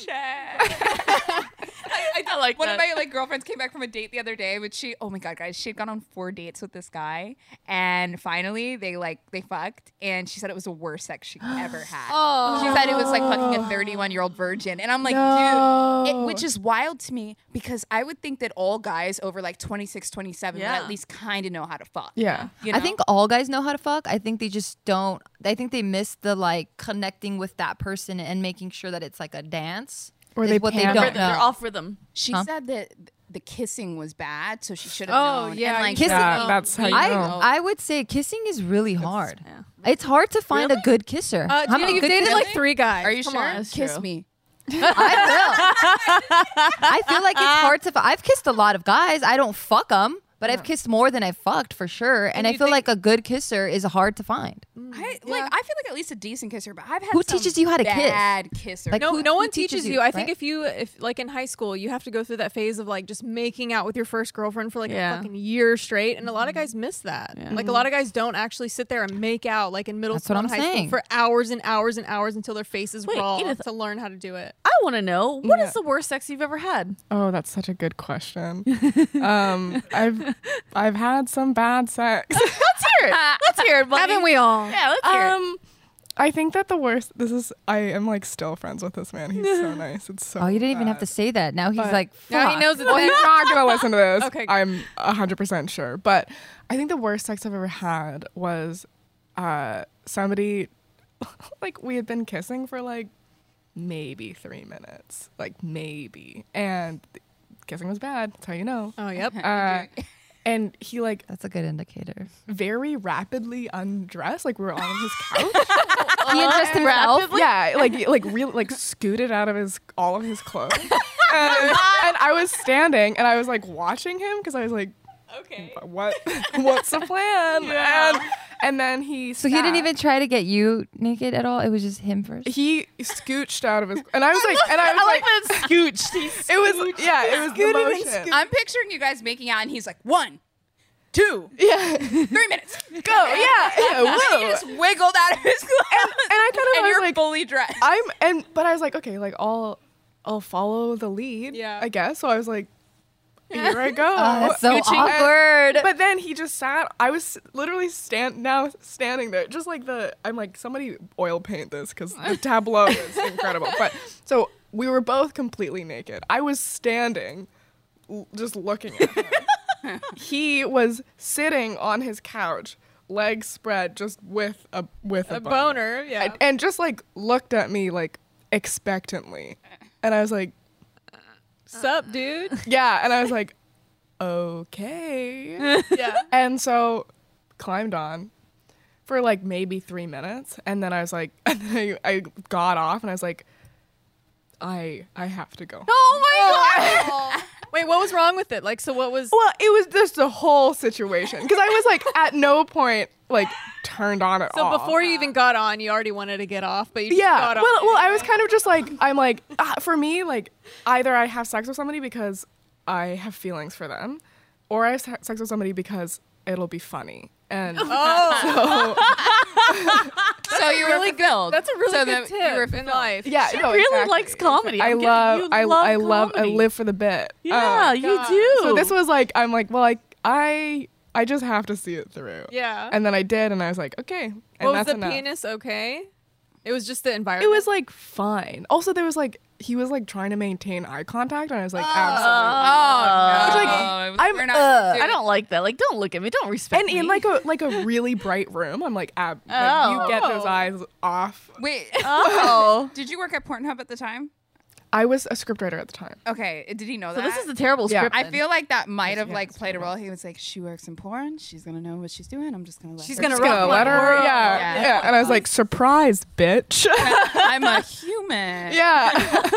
check. I, I, like One that. of my like girlfriends came back from a date the other day, but she, oh my god, guys, she had gone on four dates with this guy, and finally they like they fucked, and she said it was the worst sex she ever had. Oh. She said it was like fucking a thirty-one year old virgin, and I'm like, No. dude, it, which is wild to me because I would think that all guys over like twenty-six, twenty-seven Yeah. would at least kind of know how to fuck. Yeah. You know? I think all guys know how to fuck. I think they just don't. I think they miss the like connecting with that person and making sure that it's like a dance. Or is they what they pan- don't Rhythm, know. they're off rhythm. she Huh? said that the kissing was bad, so she should have Oh, known. yeah, and, like, you Kissing- Yeah, that's how you I know. I would say kissing is really hard. Yeah. It's hard to find Really? a good kisser. Uh, How dude, many you've good dated kissers? like three guys. Are you Come sure? on. That's Kiss true. me. I will. I feel like it's hard to. I've kissed a lot of guys. I don't fuck them, but I've kissed more than I've fucked for sure. And, I you feel think- like a good kisser is hard to find. I like. I feel like at least a decent kisser, but I've had Who some teaches you how to kiss? bad kisser. Like, No, who- no who one teaches teaches you. you, I think right? if you, if like in high school, you have to go through that phase of like just making out with your first girlfriend for like Yeah. a fucking year straight, and a lot of guys miss that. Yeah. Like a lot of guys don't actually sit there and make out like in middle That's school what and I'm high saying. school for hours and hours and hours until their face is Wait, raw Edith- to learn how to do it. I want to know what is Yeah. the worst sex you've ever had? Oh, that's such a good question. um, I've I've had some bad sex. Let's hear it. Let's hear it, buddy. Haven't we all? Yeah, let's hear it. um, I think that the worst. This is. I am like still friends with this man. He's so nice. It's so. Oh, you didn't even have bad. to say that. Now he's But- like, Now he fuck. knows it's Well, he's not gonna listen to this. Okay. I'm a hundred percent sure. But I think the worst sex I've ever had was uh, somebody like we had been kissing for like maybe three minutes, like maybe, and the kissing was bad. That's how you know. Oh, yep. Uh, and he like That's a good indicator. very rapidly undressed, like we were on his couch. He undressed himself. Yeah, like like really like scooted out of his all of his clothes. and, and I was standing and I was like watching him because I was like, Okay. what what's the plan? And, and then he So he didn't sat. even try to get you naked at all. It was just him first. he scooched out of his and I was like and I was I like, like that it's scooched. it was yeah it was the motion. I'm picturing you guys making out, and he's like, one, two, Yeah, three minutes. go yeah yeah And he whoa. just wiggled out of his clothes. And I kind of and was you're like fully dressed. I'm and but I was like okay like I'll I'll follow the lead Yeah. I guess so I was like here I go. Oh, that's so Gucci. awkward. But then he just sat. I was literally stand now standing there, just like the. I'm like somebody oil paint this because the tableau is incredible. But so we were both completely naked. I was standing, l- just looking at him. He was sitting on his couch, legs spread, just with a with a, A boner, yeah. and, and just like looked at me like expectantly, and I was like. Sup, dude? Yeah, and I was like, okay. Yeah. And so climbed on for like maybe three minutes. And then I was like, and then I, I got off and I was like, I I have to go. Oh my god! Wait, what was wrong with it? Like, so what was? Well, it was just the whole situation. Because I was like, at no point, like, turned on at So all. before you even got on, you already wanted to get off, but you just yeah. got Well, on. well, I was kind of just like, I'm like, ah, for me, like, either I have sex with somebody because I have feelings for them, or I have se- sex with somebody because it'll be funny. And Oh, so you were fulfilled. that's a really so good that tip you were in fulfilled. life. yeah, She no, really exactly. likes comedy. I I'm getting- love, you I, love I love, I comedy. live for the bit. Yeah, Um, you God. do. so this was like, I'm like, well, I, I, I just have to see it through. Yeah. And then I did, and I was like, okay. And what was that's the enough. penis? Okay. It was just the environment. It was like fine. Also, there was like he was like trying to maintain eye contact, and I was like, Oh, absolutely. no. was like, It was- I'm- we're not uh, doing- I don't like that. Like, don't look at me. Don't respect And me. in like a like a really bright room, I'm like, ab- like Oh. you get those eyes off. Wait. oh. Did you work at Pornhub at the time? I was a scriptwriter at the time. Okay. Did he know So that? this is a terrible Yeah. script. I then. feel like that might have Yeah, like it's played a terrible. role. He was like, she works in porn. She's gonna know what she's doing. I'm just gonna let She's her. gonna Just rock gonna my let her, world. yeah, Yeah. yeah. And I was like, surprise, bitch. I'm a human. yeah.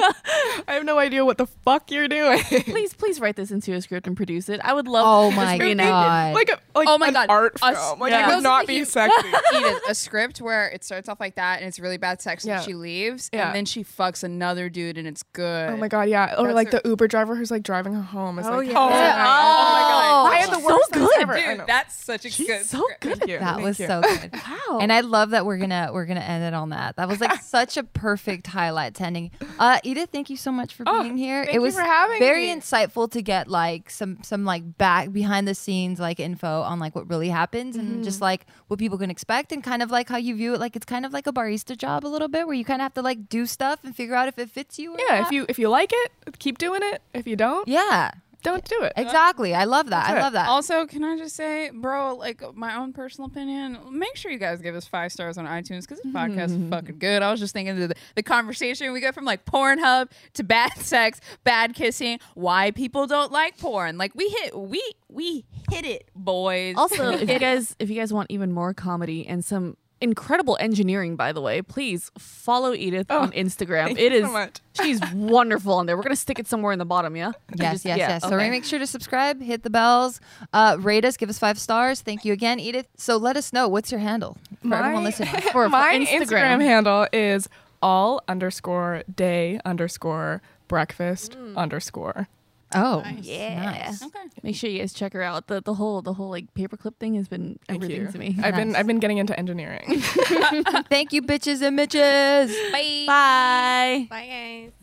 I have no idea what the fuck you're doing. Please, please write this into a script and produce it. I would love. Oh to my just reenact it. God. like a like Oh my an God. art Us- film. Like yeah. it would Those not are be the- sexy. Edith, a script where it starts off like that and it's really bad sex Yeah. and she leaves Yeah. and then she fucks another dude and it's good. Oh my god, yeah. Or That's like her- the Uber driver who's like driving her home is Oh, like, yeah. oh, Yeah. my god. Oh, I had the she's worst so sex good. ever. I Dude, know. that's such a She's good so script. good. Thank you. That Thank was you. so good. Wow. And I love that we're gonna we're gonna end it on that. That was like such a perfect highlight to ending. Uh, Edith, thank you so much for Oh, being here. thank it you was for having very me. insightful to get like some some like back behind the scenes like info on like what really happens Mm-hmm. and just like what people can expect and kind of like how you view it. Like it's kind of like a barista job a little bit where you kind of have to like do stuff and figure out if it fits you. Or Yeah, not. if you if you like it, keep doing it. If you don't, yeah, don't do it. exactly. I love that. That's I it. love that. Also, can I just say, bro, like my own personal opinion, make sure you guys give us five stars on iTunes because this podcast is fucking good. I was just thinking of the, the conversation we go from like Pornhub to bad sex, bad kissing, why people don't like porn. Like we hit, we we hit it, boys. Also, if you guys if you guys want even more comedy and some incredible engineering, by the way, please follow Edith on Instagram. thank It you is so much. she's wonderful on there. We're gonna stick it somewhere in the bottom, yeah? Yes, Just- yes, yeah, yes. So okay. make sure to subscribe, hit the bells, uh, rate us, give us five stars. Thank you again, Edith. So let us know what's your handle for everyone listening. For- for My Instagram. Instagram. handle is all underscore day underscore breakfast underscore. Oh, Yeah. nice. Okay. Make sure you guys check her out. The the whole the whole like paperclip thing has been Thank everything you. to me. I've been Nice. I've been getting into engineering. Thank you, bitches and mitches. Bye. Bye. Bye, guys.